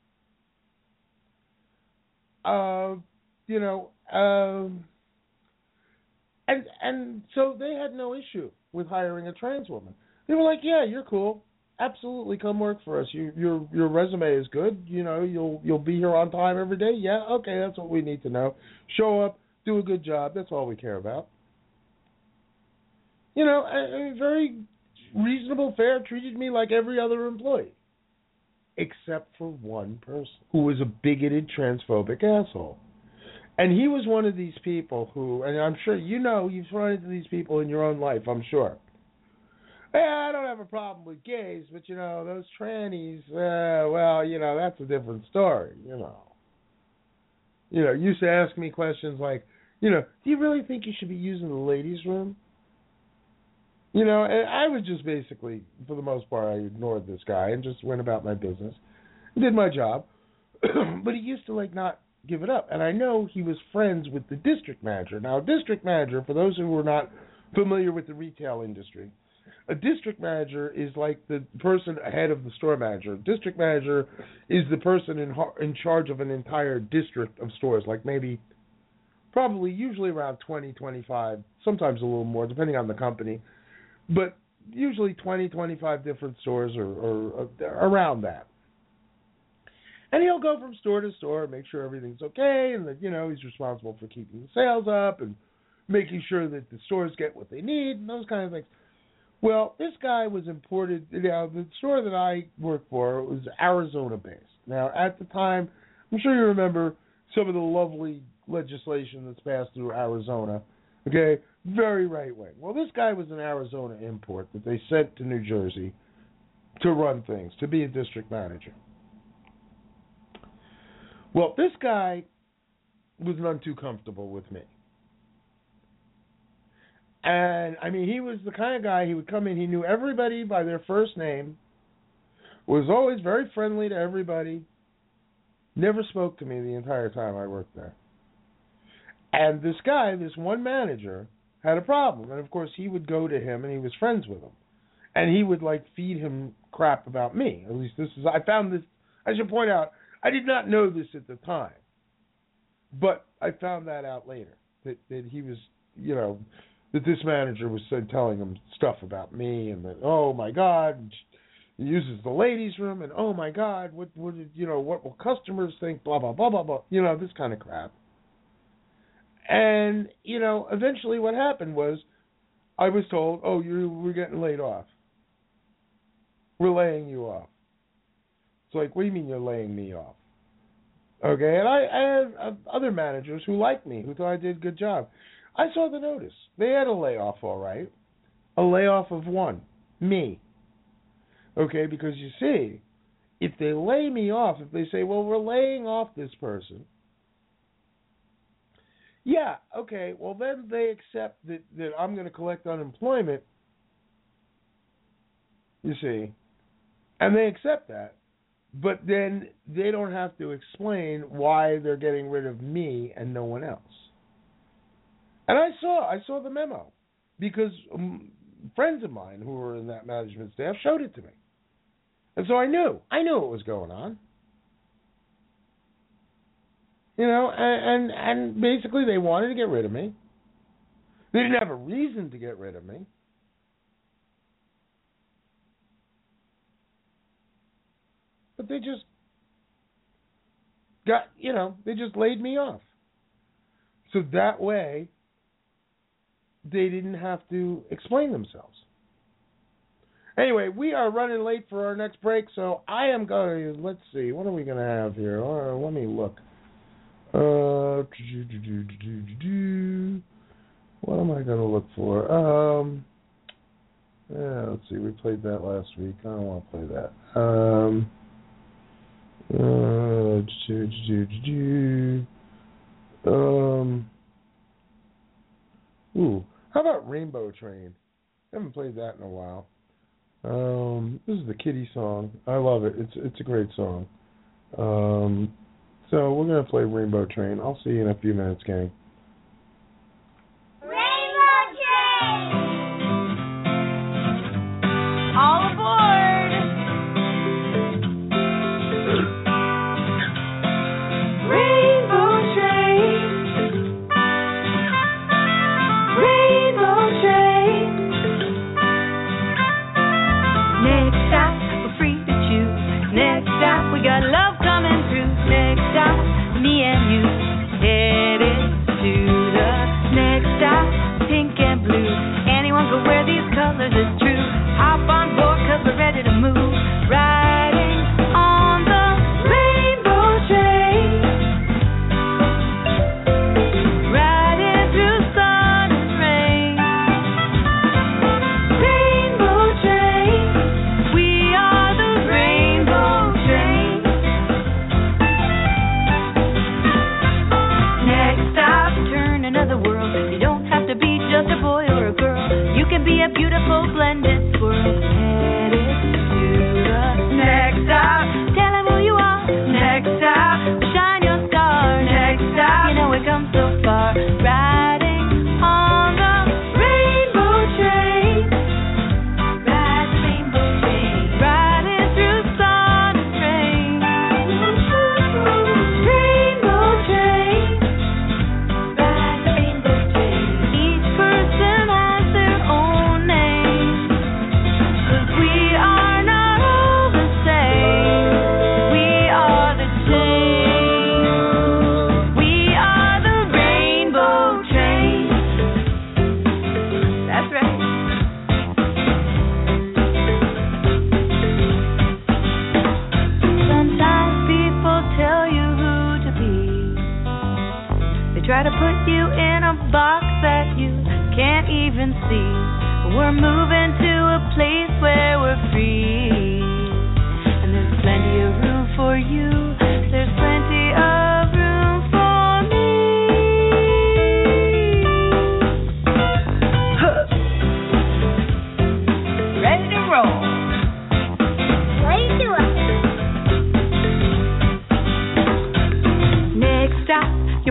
And so they had no issue with hiring a trans woman. They were like, yeah, you're cool. Absolutely, come work for us. Your resume is good. You'll be here on time every day. Yeah, okay, that's what we need to know. Show up, do a good job. That's all we care about. Very reasonable, fair, treated me like every other employee, except for one person who was a bigoted, transphobic asshole. And he was one of these people who, and I'm sure you've run into these people in your own life, I'm sure. I don't have a problem with gays, but, those trannies, that's a different story, used to ask me questions like, do you really think you should be using the ladies' room? And I was just basically, for the most part, I ignored this guy and just went about my business, did my job. But he used to, not give it up. And I know he was friends with the district manager. Now, a district manager, for those who are not familiar with the retail industry, a district manager is like the person ahead of the store manager. A district manager is the person in charge of an entire district of stores, like maybe probably usually around 20, 25, sometimes a little more, depending on the company. But usually 20, 25 different stores or around that. And he'll go from store to store, make sure everything's okay, and that, he's responsible for keeping the sales up and making sure that the stores get what they need and those kind of things. Well, this guy was imported. The store that I worked for was Arizona-based. Now, at the time, I'm sure you remember some of the lovely legislation that's passed through Arizona. Okay, very right-wing. Well, this guy was an Arizona import that they sent to New Jersey to run things, to be a district manager. Well, this guy was none too comfortable with me. And, he was the kind of guy, he would come in, he knew everybody by their first name, was always very friendly to everybody, never spoke to me the entire time I worked there. And this guy, this one manager, had a problem. And, of course, he would go to him, and he was friends with him. And he would, feed him crap about me. At least I found this, I should point out, I did not know this at the time. But I found that out later, that he was, that this manager was telling him stuff about me, and that, oh my God, he uses the ladies' room, and oh my God, what will customers think? Blah blah blah blah blah. This kind of crap. And eventually, what happened was, I was told, oh, we're getting laid off. We're laying you off. It's like, what do you mean you're laying me off? Okay, and I had other managers who liked me, who thought I did a good job. I saw the notice. They had a layoff, all right. A layoff of one, me. Okay, because you see, if they lay me off, if they say, well, we're laying off this person, yeah, okay, well, then they accept that I'm going to collect unemployment, you see, and they accept that, but then they don't have to explain why they're getting rid of me and no one else. And I saw the memo because friends of mine who were in that management staff showed it to me. And so I knew what was going on. And basically they wanted to get rid of me. They didn't have a reason to get rid of me. But they just they just laid me off. So that way, they didn't have to explain themselves. Anyway, we are running late for our next break, so I am going to, let's see, what are we going to have here? Let me look. What am I going to look for? Let's see, we played that last week. I don't want to play that. How about Rainbow Train? I haven't played that in a while. This is the Kitty song. I love it. It's a great song. So we're going to play Rainbow Train. I'll see you in a few minutes, gang. Rainbow Train! All aboard! Rainbow Train! Rainbow Train! Next stop, we're free to choose. Next stop, we got love coming through. Next stop, me and you, headed to the next stop, pink and blue. Anyone can wear these colors, it's true. Hop on board, cause we're ready to move. Riding on the rainbow train. Riding through sun and rain. Rainbow train, we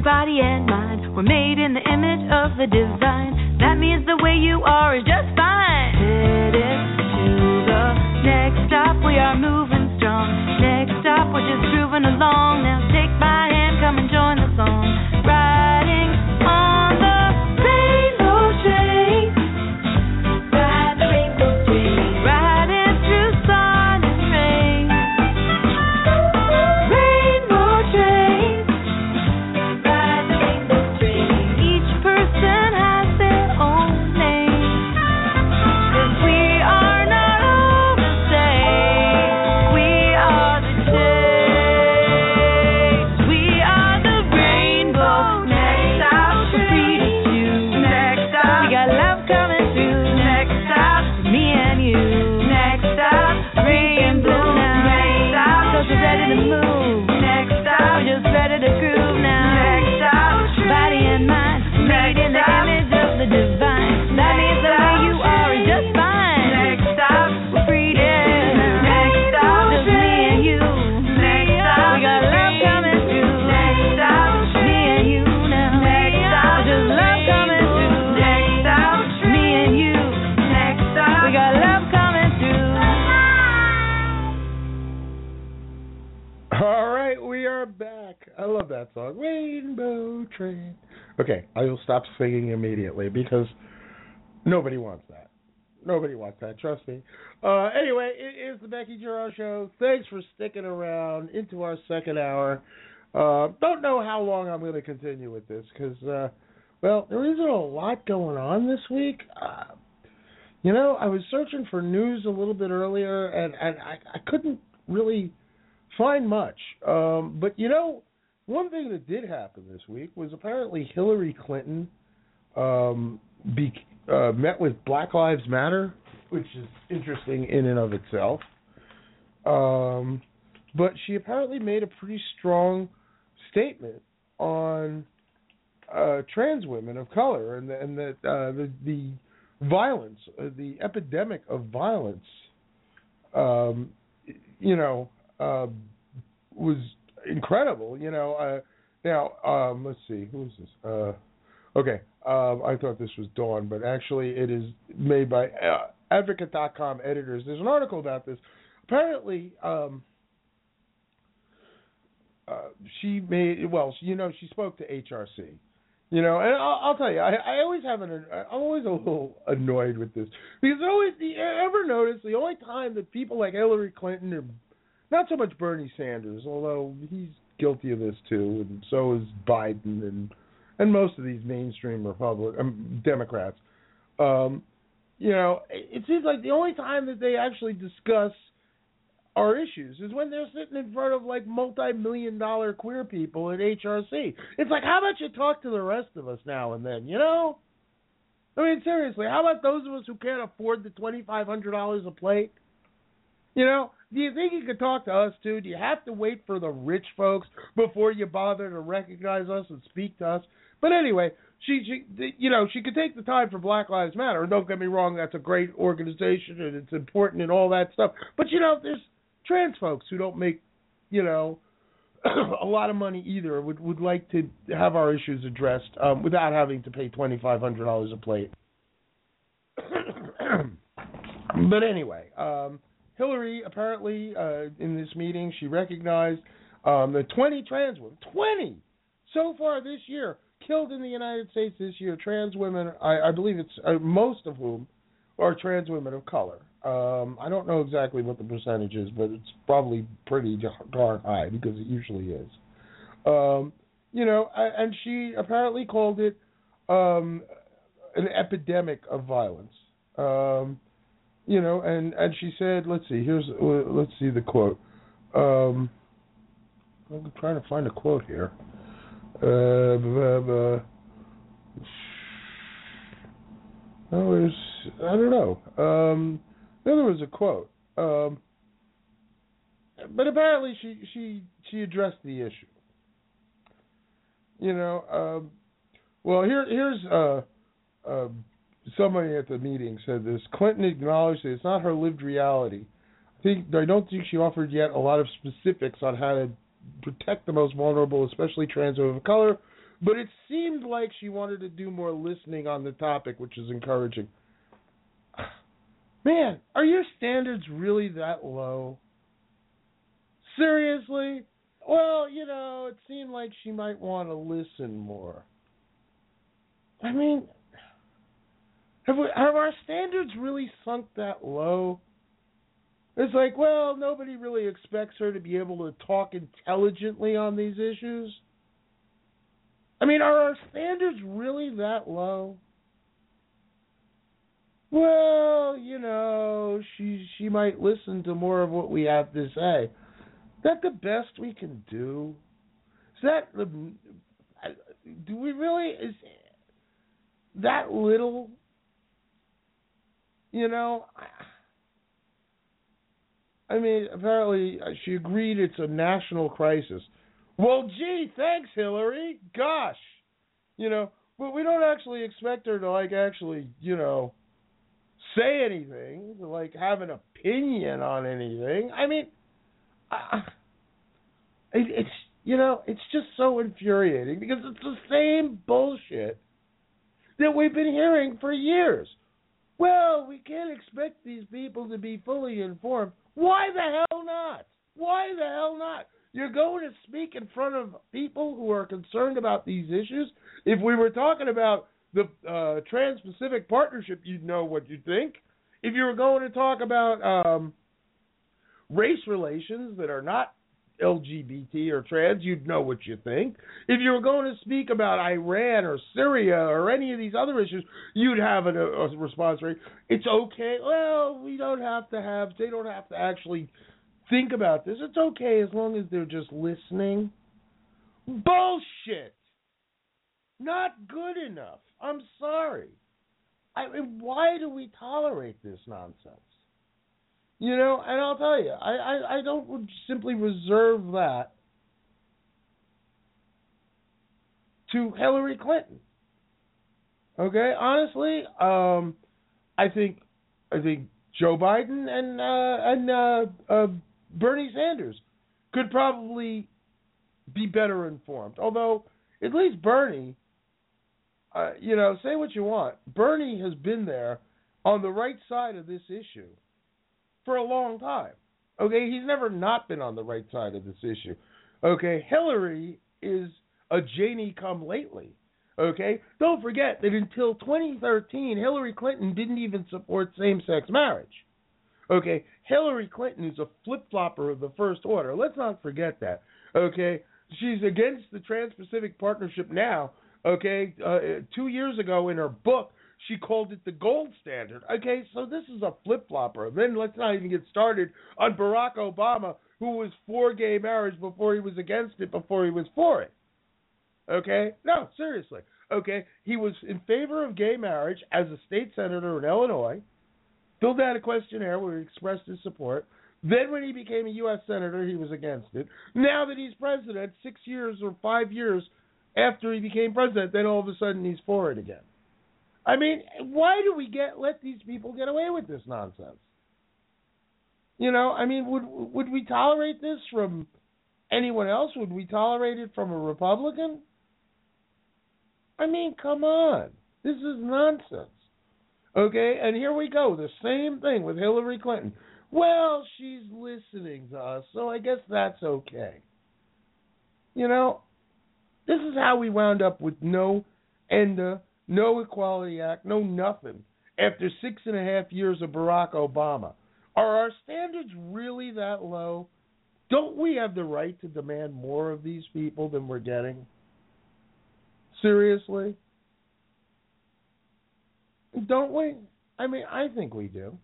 body and mind were made in the image of the divine. That means the way you are is just fine. Headed to the next stop, we are moving strong. Next stop, we're just grooving along. Now take my hand, come and join the song. Riding on the rainbow train. Ride the rainbow train. Riding through sun and rain. Rainbow train. Ride the rainbow train. Each person has their own name. 'Cause we are not all the same. We are the change. We are the rainbow. Next stop, we're free to choose. Next stop, we got love coming through. Next stop, me and you. Next stop, green and blue now. Next stop, 'cause we're ready to move. Next stop, we're just ready to groove now. Next stop, body and mind made in the image of the divine. That means the way you are is just fine. Next stop, we're free to choose. Next stop, just me and you. Next stop, we got love coming through. Next stop, me and you now. Next stop, just love coming through. Next stop, me and you. Next stop, we got love coming through. All right, we are back. I love that song, Rainbow Train. Okay, I will stop singing immediately because nobody wants that. Nobody wants that, trust me. Anyway, it is the Becky Giroux Show. Thanks for sticking around into our second hour. Don't know how long I'm going to continue with this because, well, there isn't a lot going on this week. You know, I was searching for news a little bit earlier, and I couldn't really find much. But, you know, one thing that did happen this week was apparently Hillary Clinton met with Black Lives Matter, which is interesting in and of itself. But she apparently made a pretty strong statement on trans women of color and the violence, the epidemic of violence, was incredible. Now, let's see, who is this? Okay, I thought this was Dawn, but actually it is made by Advocate.com editors. There's an article about this. Apparently, she spoke to HRC. And I'll tell you, I'm always a little annoyed with this because ever notice the only time that people like Hillary Clinton or not so much Bernie Sanders, although he's guilty of this too, and so is Biden and most of these mainstream Democrats. It seems like the only time that they actually discuss our issues is when they're sitting in front of like multi-million-dollar queer people at HRC. It's like, how about you talk to the rest of us now and then? I mean, seriously, how about those of us who can't afford the $2,500 a plate? Do you think you could talk to us too? Do you have to wait for the rich folks before you bother to recognize us and speak to us? But anyway, she could take the time for Black Lives Matter. And don't get me wrong, that's a great organization and it's important and all that stuff. But there's trans folks who don't make, a lot of money either. Would like to have our issues addressed without having to pay $2,500 a plate. But anyway. Hillary, apparently, in this meeting, she recognized the 20 trans women, 20 so far this year, killed in the United States this year, trans women, I believe it's most of whom are trans women of color. I don't know exactly what the percentage is, but it's probably pretty darn high because it usually is. And she apparently called it an epidemic of violence. And she said, let's see the quote. I'm trying to find a quote here. I don't know. There was a quote. But apparently she addressed the issue. Well, here's somebody at the meeting said this. Clinton acknowledged that it's not her lived reality. I don't think she offered yet a lot of specifics on how to protect the most vulnerable, especially trans women of color, But it seemed like she wanted to do more listening on the topic, which is encouraging. Man, are your standards really that low? Seriously? Well, it seemed like she might want to listen more. I mean, have our standards really sunk that low? It's like, well, nobody really expects her to be able to talk intelligently on these issues. I mean, are our standards really that low? Well, she might listen to more of what we have to say. Is that the best we can do? Do we really, is that little? I mean, apparently she agreed it's a national crisis. Well, gee, thanks, Hillary. Gosh. But we don't actually expect her to, actually, say anything, to, have an opinion on anything. I mean, it's just so infuriating because it's the same bullshit that we've been hearing for years. Well, we can't expect these people to be fully informed. Why the hell not? Why the hell not? You're going to speak in front of people who are concerned about these issues. If we were talking about the Trans-Pacific Partnership, you'd know what you think. If you were going to talk about race relations that are not LGBT or trans, you'd know what you think. If you were going to speak about Iran or Syria or any of these other issues, you'd have a response rate. It's okay. Well, they don't have to actually think about this. It's okay as long as they're just listening. Bullshit. Not good enough. I'm sorry. Why do we tolerate this nonsense? And I'll tell you, I don't simply reserve that to Hillary Clinton. Okay, honestly, I think Joe Biden and Bernie Sanders could probably be better informed. Although, at least Bernie, say what you want, Bernie has been there on the right side of this issue for a long time. Okay, he's never not been on the right side of this issue. Okay, Hillary is a Janie come lately. Okay, don't forget that until 2013, Hillary Clinton didn't even support same-sex marriage. Okay, Hillary Clinton is a flip-flopper of the first order. Let's not forget that. Okay, she's against the Trans-Pacific Partnership now. Okay, 2 years ago in her book, she called it the gold standard. Okay, so this is a flip-flopper. Then let's not even get started on Barack Obama, who was for gay marriage before he was against it, before he was for it. Okay? No, seriously. Okay, he was in favor of gay marriage as a state senator in Illinois, filled out a questionnaire where he expressed his support. Then when he became a U.S. senator, he was against it. Now that he's president, 6 years or 5 years after he became president, then all of a sudden he's for it again. I mean, why do we let these people get away with this nonsense? I mean, would we tolerate this from anyone else? Would we tolerate it from a Republican? I mean, come on. This is nonsense. Okay, and here we go. The same thing with Hillary Clinton. Well, she's listening to us, so I guess that's okay. This is how we wound up with no ENDA, no Equality Act, no nothing, after 6.5 years of Barack Obama. Are our standards really that low? Don't we have the right to demand more of these people than we're getting? Seriously? Don't we? I mean, I think we do.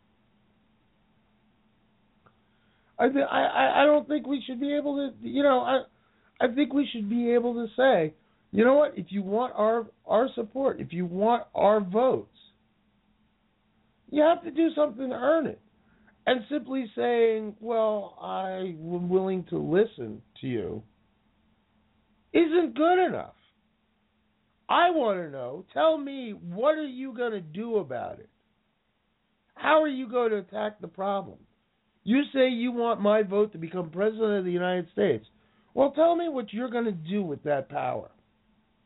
I don't think we should be able to, I think we should be able to say, you know what, if you want our support, if you want our votes, you have to do something to earn it. And simply saying, well, I'm willing to listen to you, isn't good enough. I want to know, tell me, what are you going to do about it? How are you going to attack the problem? You say you want my vote to become president of the United States. Well, tell me what you're going to do with that power.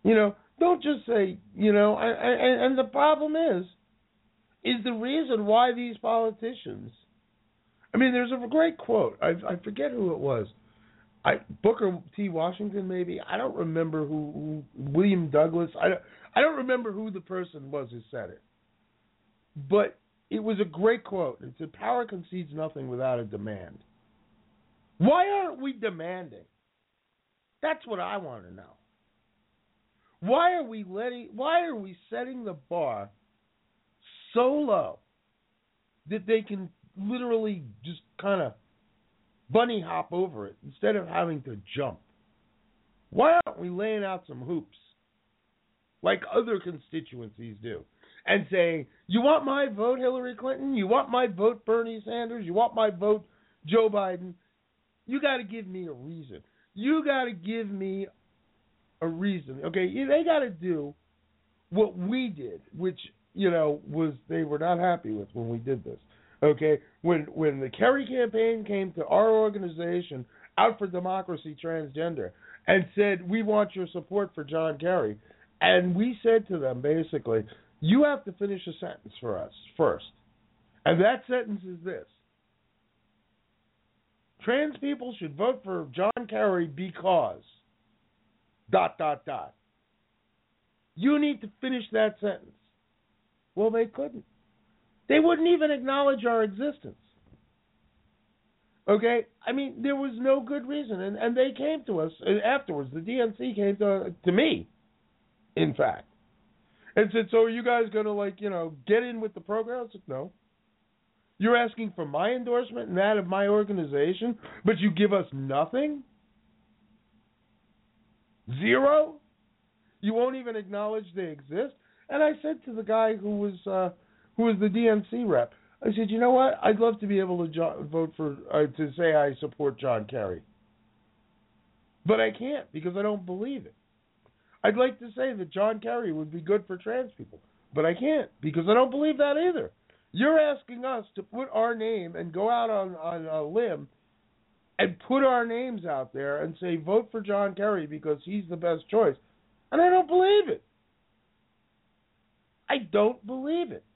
Don't just say, and the problem is the reason why these politicians, there's a great quote. I forget who it was. Booker T. Washington, maybe. I don't remember who William Douglas. I don't remember who the person was who said it. But it was a great quote. It said, "Power concedes nothing without a demand." Why aren't we demanding? That's what I want to know. Why are we setting the bar so low that they can literally just kind of bunny hop over it instead of having to jump? Why aren't we laying out some hoops like other constituencies do and saying, you want my vote, Hillary Clinton? You want my vote, Bernie Sanders? You want my vote, Joe Biden? You got to give me a reason. You got to give me a reason. Okay, they got to do what we did, which, was they were not happy with when we did this. Okay, when the Kerry campaign came to our organization, Out for Democracy Transgender, and said, we want your support for John Kerry, and we said to them, basically, you have to finish a sentence for us first. And that sentence is this: trans people should vote for John Kerry because ... You need to finish that sentence. Well, they couldn't. They wouldn't even acknowledge our existence. Okay? There was no good reason. And they came to us afterwards. The DNC came to me, in fact, and said, so are you guys going to, get in with the program? I said, no. You're asking for my endorsement and that of my organization, but you give us nothing? Zero? You won't even acknowledge they exist? And I said to the guy who was the DNC rep, I said, you know what? I'd love to be able to vote for, to say I support John Kerry. But I can't because I don't believe it. I'd like to say that John Kerry would be good for trans people, but I can't because I don't believe that either. You're asking us to put our name and go out on a limb and put our names out there and say, vote for John Kerry because he's the best choice. And I don't believe it. I don't believe it.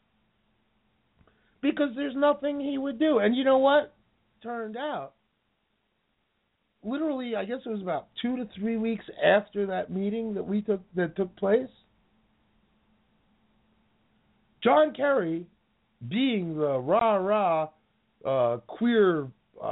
Because there's nothing he would do. And you know what? Turned out, literally, I guess it was about 2 to 3 weeks after that meeting that took place, John Kerry, being the rah-rah queer,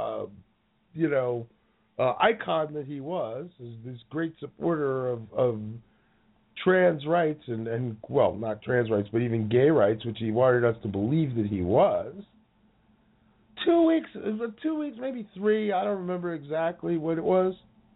icon that he was, this great supporter of trans rights and well, not trans rights, but even gay rights, which he wanted us to believe that he was. 2 weeks, maybe 3, I don't remember exactly what it was.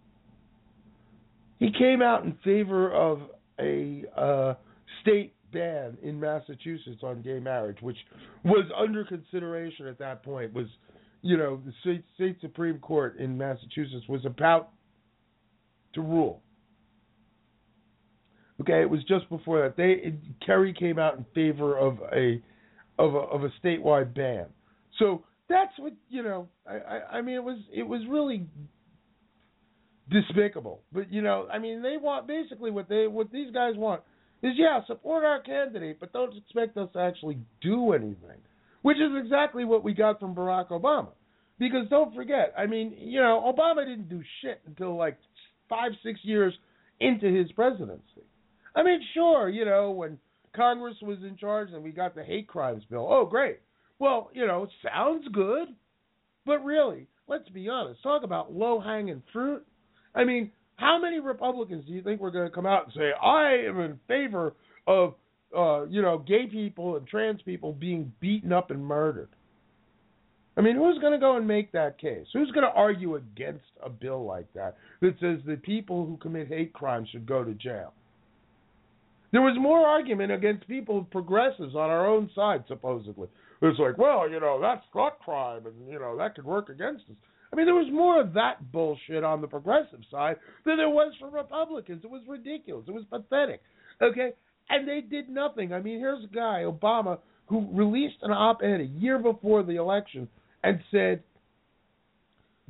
He came out in favor of a state ban in Massachusetts on gay marriage, which was under consideration at that point. Was, the state Supreme Court in Massachusetts was about to rule. Okay, it was just before that. Kerry came out in favor of a statewide ban. So that's what it was really despicable. But they want basically what these guys want is support our candidate, but don't expect us to actually do anything, which is exactly what we got from Barack Obama. Because don't forget, Obama didn't do shit until 5-6 years into his presidency. Sure, when Congress was in charge and we got the hate crimes bill. Oh, great. Well, it sounds good, but really, let's be honest. Talk about low-hanging fruit. How many Republicans do you think were going to come out and say, I am in favor of, gay people and trans people being beaten up and murdered? Who's going to go and make that case? Who's going to argue against a bill like that says that people who commit hate crimes should go to jail? There was more argument against people, progressives, on our own side, supposedly. It's like, well, that's not crime, and, that could work against us. There was more of that bullshit on the progressive side than there was for Republicans. It was ridiculous. It was pathetic. Okay? And they did nothing. Here's a guy, Obama, who released an op-ed a year before the election and said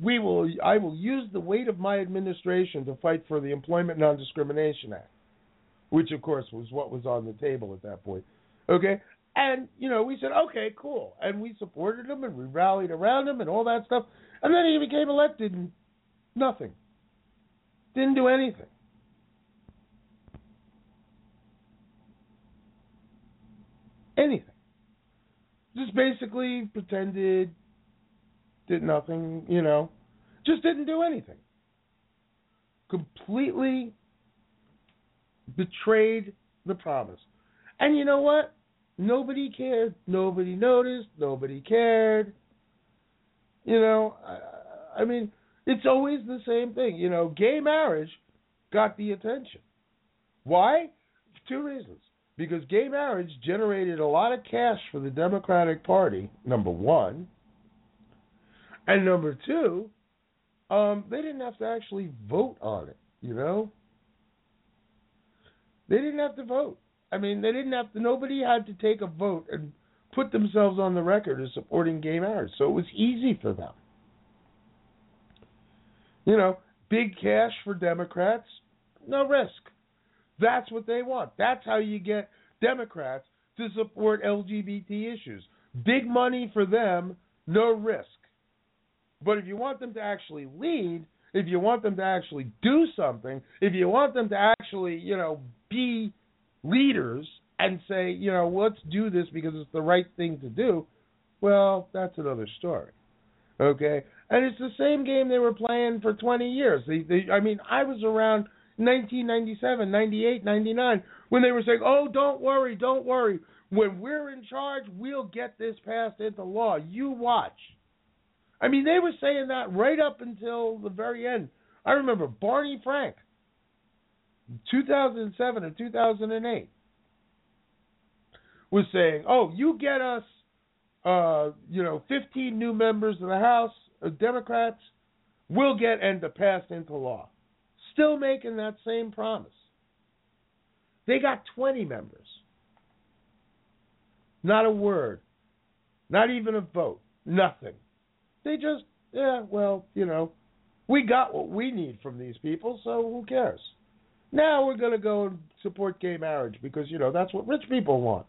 I will use the weight of my administration to fight for the Employment Non-Discrimination Act, which, of course, was what was on the table at that point. Okay? And, we said, okay, cool. And we supported him, and we rallied around him and all that stuff. And then he became elected, and nothing. Didn't do anything. Anything. Just basically pretended, did nothing, just didn't do anything. Completely betrayed the promise. And you know what? Nobody cared. Nobody noticed. Nobody cared. I mean, it's always the same thing. Gay marriage got the attention. Why? For 2 reasons. Because gay marriage generated a lot of cash for the Democratic Party, number one. And number two, they didn't have to actually vote on it, They didn't have to vote. I mean, nobody had to take a vote and put themselves on the record as supporting gay marriage. So it was easy for them. Big cash for Democrats, no risk. That's what they want. That's how you get Democrats to support LGBT issues. Big money for them, no risk. But if you want them to actually lead, if you want them to actually do something, if you want them to actually, be leaders and say, let's do this because it's the right thing to do, well, that's another story. Okay? And it's the same game they were playing for 20 years. I was around 1997, 98, 99, when they were saying, oh, don't worry. When we're in charge, we'll get this passed into law. You watch. I mean, they were saying that right up until the very end. I remember Barney Frank, 2007 and 2008, was saying, oh, you get us, 15 new members of the House, Democrats, we'll get ENDA passed into law. Still making that same promise. They got 20 members. Not a word. Not even a vote. Nothing. They just, we got what we need from these people, so who cares? Now we're going to go and support gay marriage because, that's what rich people want.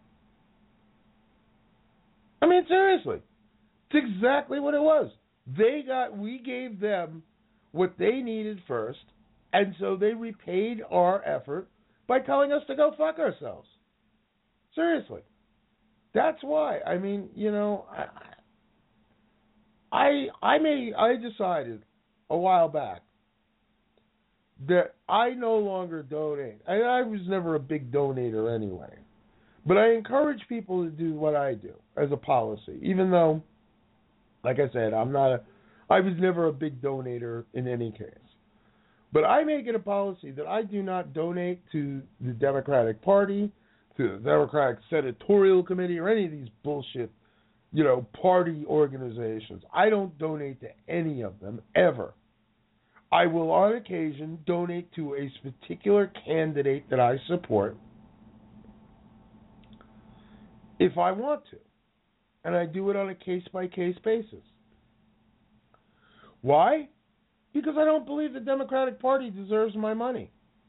I mean, seriously. It's exactly what it was. We gave them what they needed first, and so they repaid our effort by telling us to go fuck ourselves. Seriously. That's why. I mean, I decided a while back that I no longer donate. I was never a big donator anyway. But I encourage people to do what I do as a policy, even though, like I said, I was never a big donator in any case. But I make it a policy that I do not donate to the Democratic Party, to the Democratic Senatorial Committee, or any of these bullshit, party organizations. I don't donate to any of them, ever. I will, on occasion, donate to a particular candidate that I support if I want to. And I do it on a case-by-case basis. Why? Because I don't believe the Democratic Party deserves my money.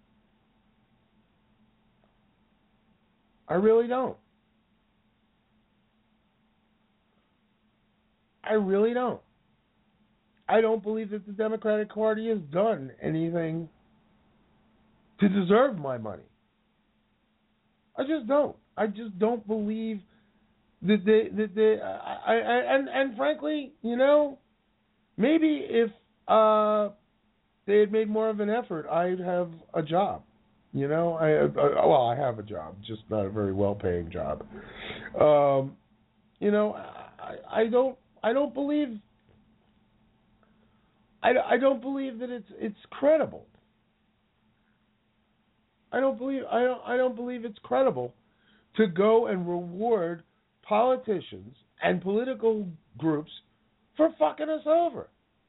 I really don't. I really don't. I don't believe that the Democratic Party has done anything to deserve my money. I just don't. I just don't believe that and frankly, maybe if they had made more of an effort, I'd have a job. I have a job, just not a very well-paying job. I don't believe. I don't believe that it's credible. I don't believe it's credible to go and reward politicians and political groups for fucking us over.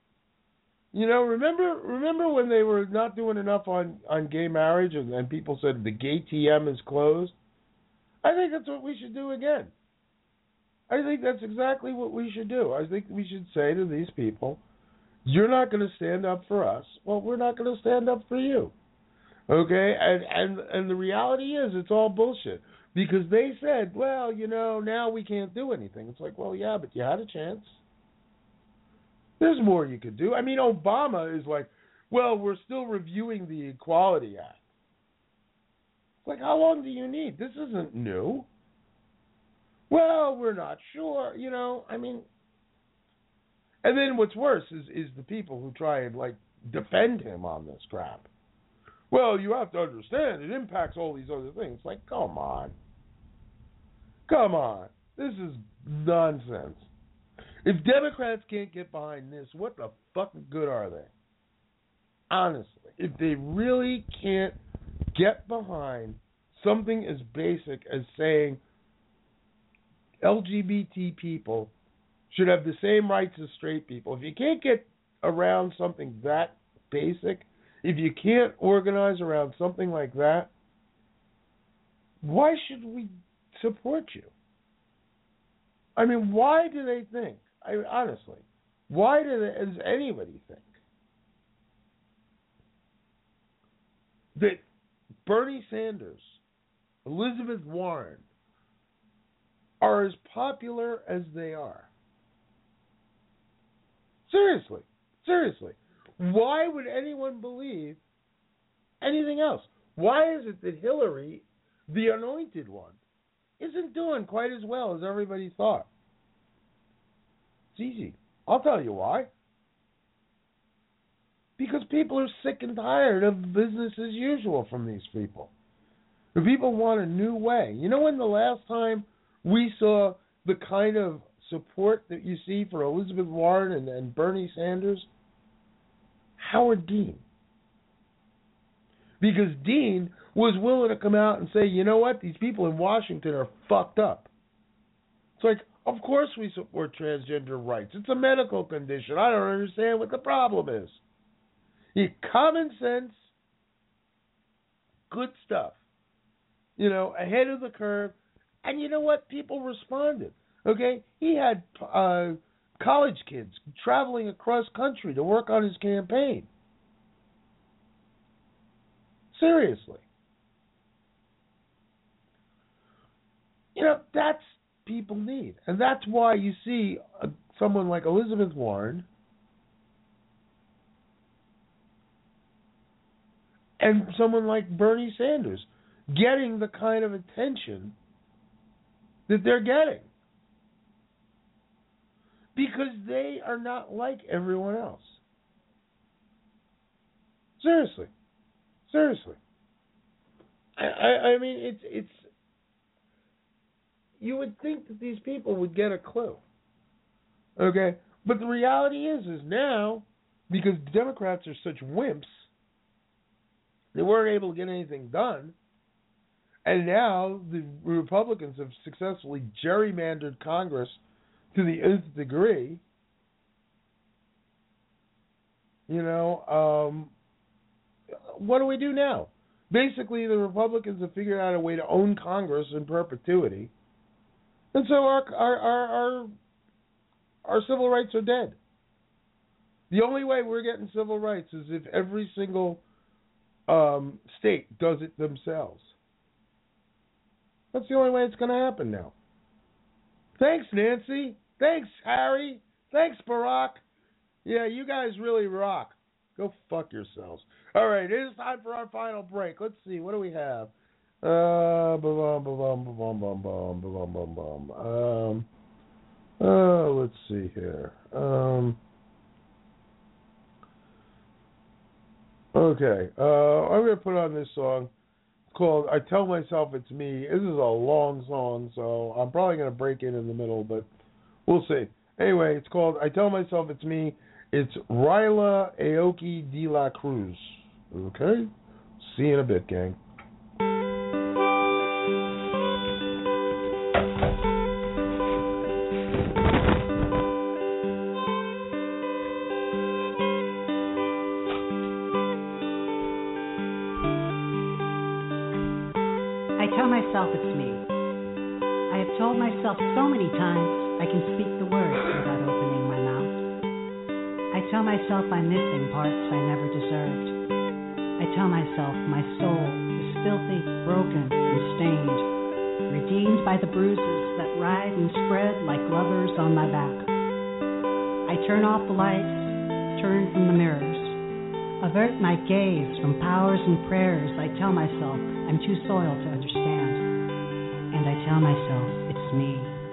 Remember when they were not doing enough on gay marriage and people said the gay TM is closed? I think that's what we should do again. I think that's exactly what we should do. I think we should say to these people, You're not going to stand up for us. Well, we're not going to stand up for you. Okay? And the reality is it's all bullshit. Because they said, well, now we can't do anything. It's like, well, yeah, but you had a chance. There's more you could do. I mean, Obama is like, well, we're still reviewing the Equality Act. It's like, how long do you need? This isn't new. Well, we're not sure, I mean. And then what's worse is the people who try and, defend him on this crap. Well, you have to understand, it impacts all these other things. Like, come on. Come on. This is nonsense. If Democrats can't get behind this, what the fucking good are they? Honestly, if they really can't get behind something as basic as saying LGBT people should have the same rights as straight people, if you can't get around something that basic, if you can't organize around something like that, why should we support you? I mean, why do they think? Honestly, why does anybody think that Bernie Sanders, Elizabeth Warren are as popular as they are? Seriously. Why would anyone believe anything else? Why is it that Hillary, the anointed one, isn't doing quite as well as everybody thought? It's easy. I'll tell you why. Because people are sick and tired of business as usual from these people. The people want a new way. You know when the last time we saw the kind of support that you see for Elizabeth Warren and Bernie Sanders? Howard Dean. Because Dean was willing to come out and say, you know what, these people in Washington are fucked up. It's like, of course we support transgender rights. It's a medical condition. I don't understand what the problem is. Common sense, good stuff. Ahead of the curve. And you know what? People responded. Okay? He had college kids traveling across country to work on his campaign. Seriously. That's people need. And that's why you see someone like Elizabeth Warren and someone like Bernie Sanders getting the kind of attention that they're getting. Because they are not like everyone else. Seriously. I mean, it's. You would think that these people would get a clue. Okay? But the reality is now, because Democrats are such wimps, they weren't able to get anything done. And now the Republicans have successfully gerrymandered Congress to the nth degree. What do we do now? Basically, the Republicans have figured out a way to own Congress in perpetuity. And so our civil rights are dead. The only way we're getting civil rights is if every single state does it themselves. That's the only way it's going to happen now. Thanks, Nancy. Thanks, Harry. Thanks, Barack. Yeah, you guys really rock. Go fuck yourselves. All right, it is time for our final break. Let's see. What do we have? Let's see here. Okay. I'm going to put on this song called I Tell Myself It's Me. This is a long song, so I'm probably going to break in the middle, but we'll see. Anyway, it's called I Tell Myself It's Me. It's Ryla Aoki de la Cruz. Okay? See you in a bit, gang. I tell myself it's me. I have told myself so many times I can speak the words without opening my mouth. I tell myself I'm missing parts I never deserved. I tell myself my soul is filthy, broken, and stained, redeemed by the bruises that ride and spread like lovers on my back. I turn off the lights, turn from the mirrors, avert my gaze from powers and prayers. I tell myself I'm too soiled to understand, and I tell myself it's me.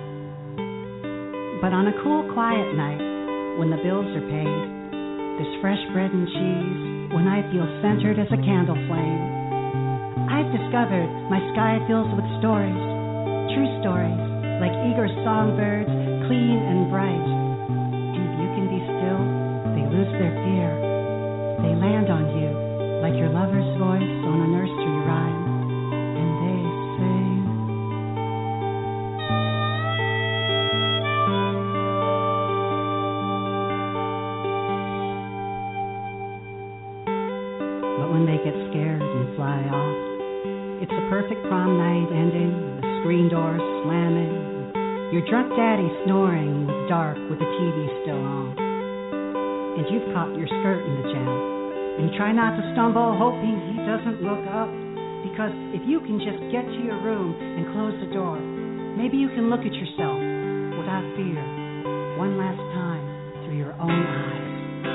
But on a cool, quiet night, when the bills are paid, there's fresh bread and cheese, when I feel centered as a candle flame, I've discovered my sky fills with stories, true stories, like eager songbirds, clean and bright. And if you can be still, they lose their fear. They land on you like your lover's voice on a nursery rhyme, and they sing. But when they get scared and fly off, it's a perfect prom night ending, the screen door slamming, your drunk daddy snoring with dark with the TV still on. And you've caught your skirt in the jam, and try not to stumble, hoping he doesn't look up, because if you can just get to your room and close the door, maybe you can look at yourself without fear, one last time through your own eyes.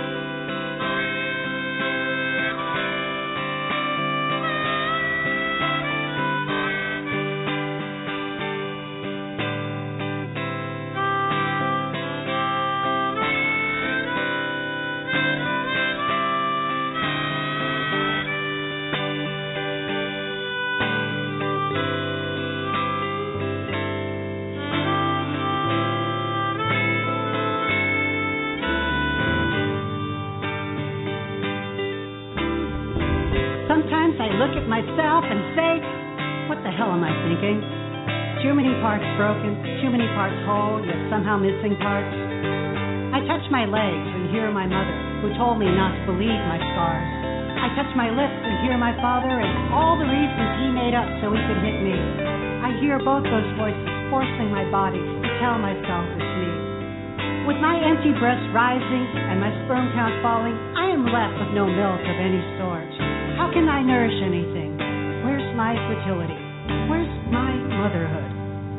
Sometimes I look at myself and say, what the hell am I thinking? Too many parts broken, too many parts whole, yet somehow missing parts. I touch my legs and hear my mother, who told me not to believe my scars. I touch my lips and hear my father and all the reasons he made up so he could hit me. I hear both those voices forcing my body to tell myself it's me. With my empty breast rising and my sperm count falling, I am left with no milk of any sort. How can I nourish anything? Where's my fertility? Where's my motherhood?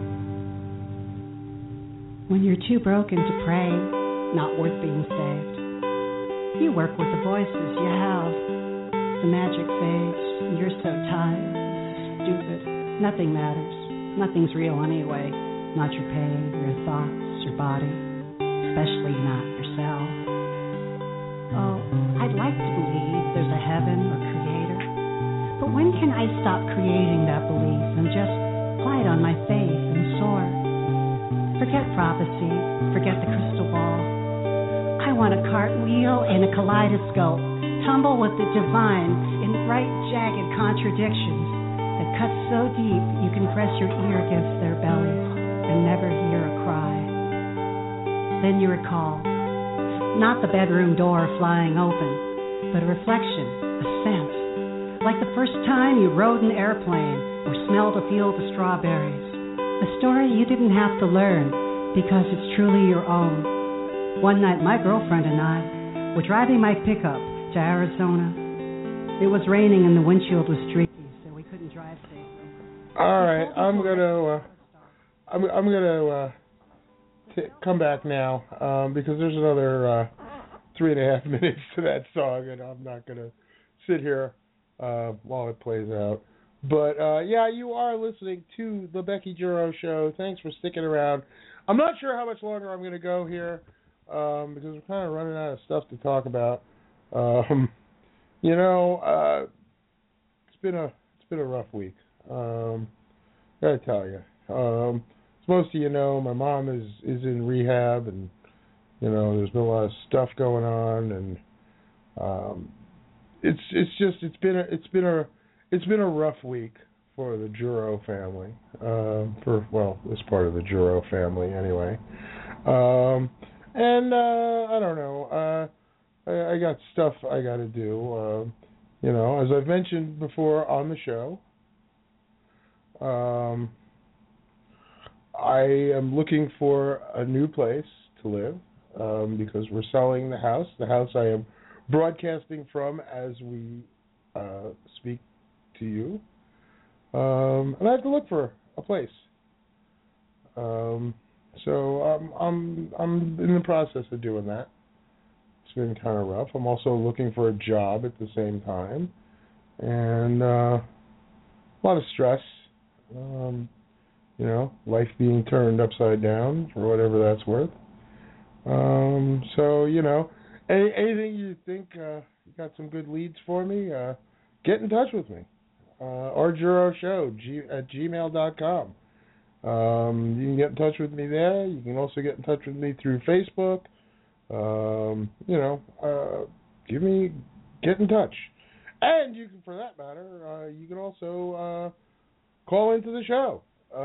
When you're too broken to pray, not worth being saved, you work with the voices you have. The magic fades, and you're so tired, stupid. Nothing matters. Nothing's real anyway. Not your pain, your thoughts, your body, especially not yourself. Oh, I'd like to believe there's a heaven or creator, but when can I stop creating that belief and just glide on my faith and soar? Forget prophecy, forget the crystal ball. I want a cartwheel and a kaleidoscope, tumble with the divine in bright, jagged contradictions that cut so deep you can press your ear against their bellies and never hear a cry. Then you recall, not the bedroom door flying open, but a reflection, a scent, like the first time you rode an airplane or smelled a field of strawberries. A story you didn't have to learn because it's truly your own. One night, my girlfriend and I were driving my pickup to Arizona. It was raining and the windshield was streaky, so we couldn't drive safely. All right, I'm gonna come back now because there's another 3.5 minutes to that song, and I'm not gonna sit here while it plays out. But yeah, you are listening to the Becky Giroux Show. Thanks for sticking around. I'm not sure how much longer I'm gonna go here because we're kind of running out of stuff to talk about. You know, it's been a rough week. Gotta tell you. As most of you know, my mom is in rehab, and you know, there's been a lot of stuff going on, and it's been a rough week for the Giroux family. This part of the Giroux family anyway. And I don't know. I got stuff I got to do. You know, as I've mentioned before on the show, I am looking for a new place to live. because we're selling the house I am broadcasting from as we speak to you. And I have to look for a place. So I'm in the process of doing that. It's been kind of rough. I'm also looking for a job at the same time, and a lot of stress. Life being turned upside down for whatever that's worth. So anything you think you got some good leads for me, get in touch with me. RJuroshow at gmail.com. You can get in touch with me there. You can also get in touch with me through Facebook. Get in touch. And you can, for that matter, you can also call into the show.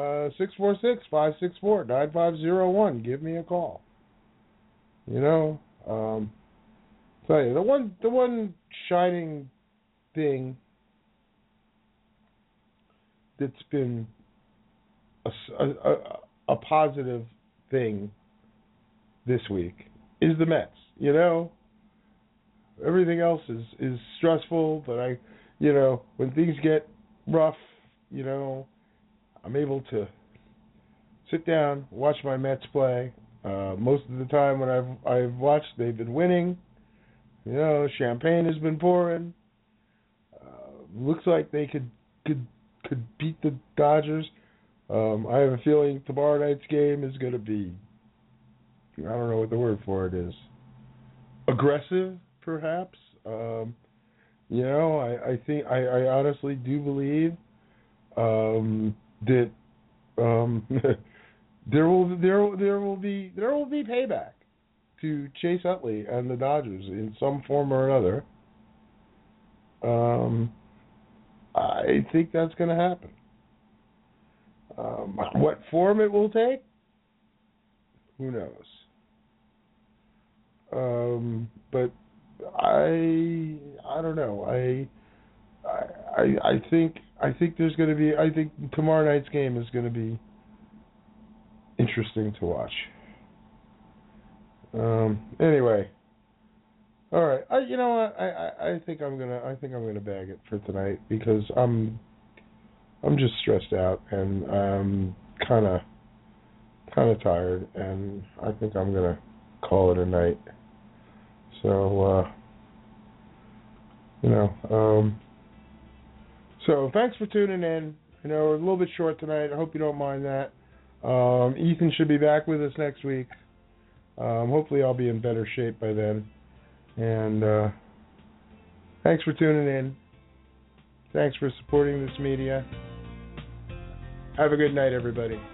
646-564-9501. Give me a call. Tell you, the one shining thing that's been a positive thing this week is the Mets. Everything else is stressful, but when things get rough, I'm able to sit down, watch my Mets play. Most of the time when I've watched, they've been winning. Champagne has been pouring. Looks like they could beat the Dodgers. I have a feeling tomorrow night's game is going to be, I don't know what the word for it is, aggressive, perhaps. I think I honestly do believe that there will be payback to Chase Utley and the Dodgers in some form or another. I think that's going to happen. What form it will take, who knows? But I don't know. I think there's going to be. I think tomorrow night's game is going to be interesting to watch. Anyway, all right. You know what? I think I'm gonna bag it for tonight because I'm just stressed out and I'm kind of tired, and I think I'm gonna call it a night. So so thanks for tuning in. We're a little bit short tonight. I hope you don't mind that. Ethan should be back with us next week. Hopefully I'll be in better shape by then. And thanks for tuning in. Thanks for supporting this media. Have a good night, everybody.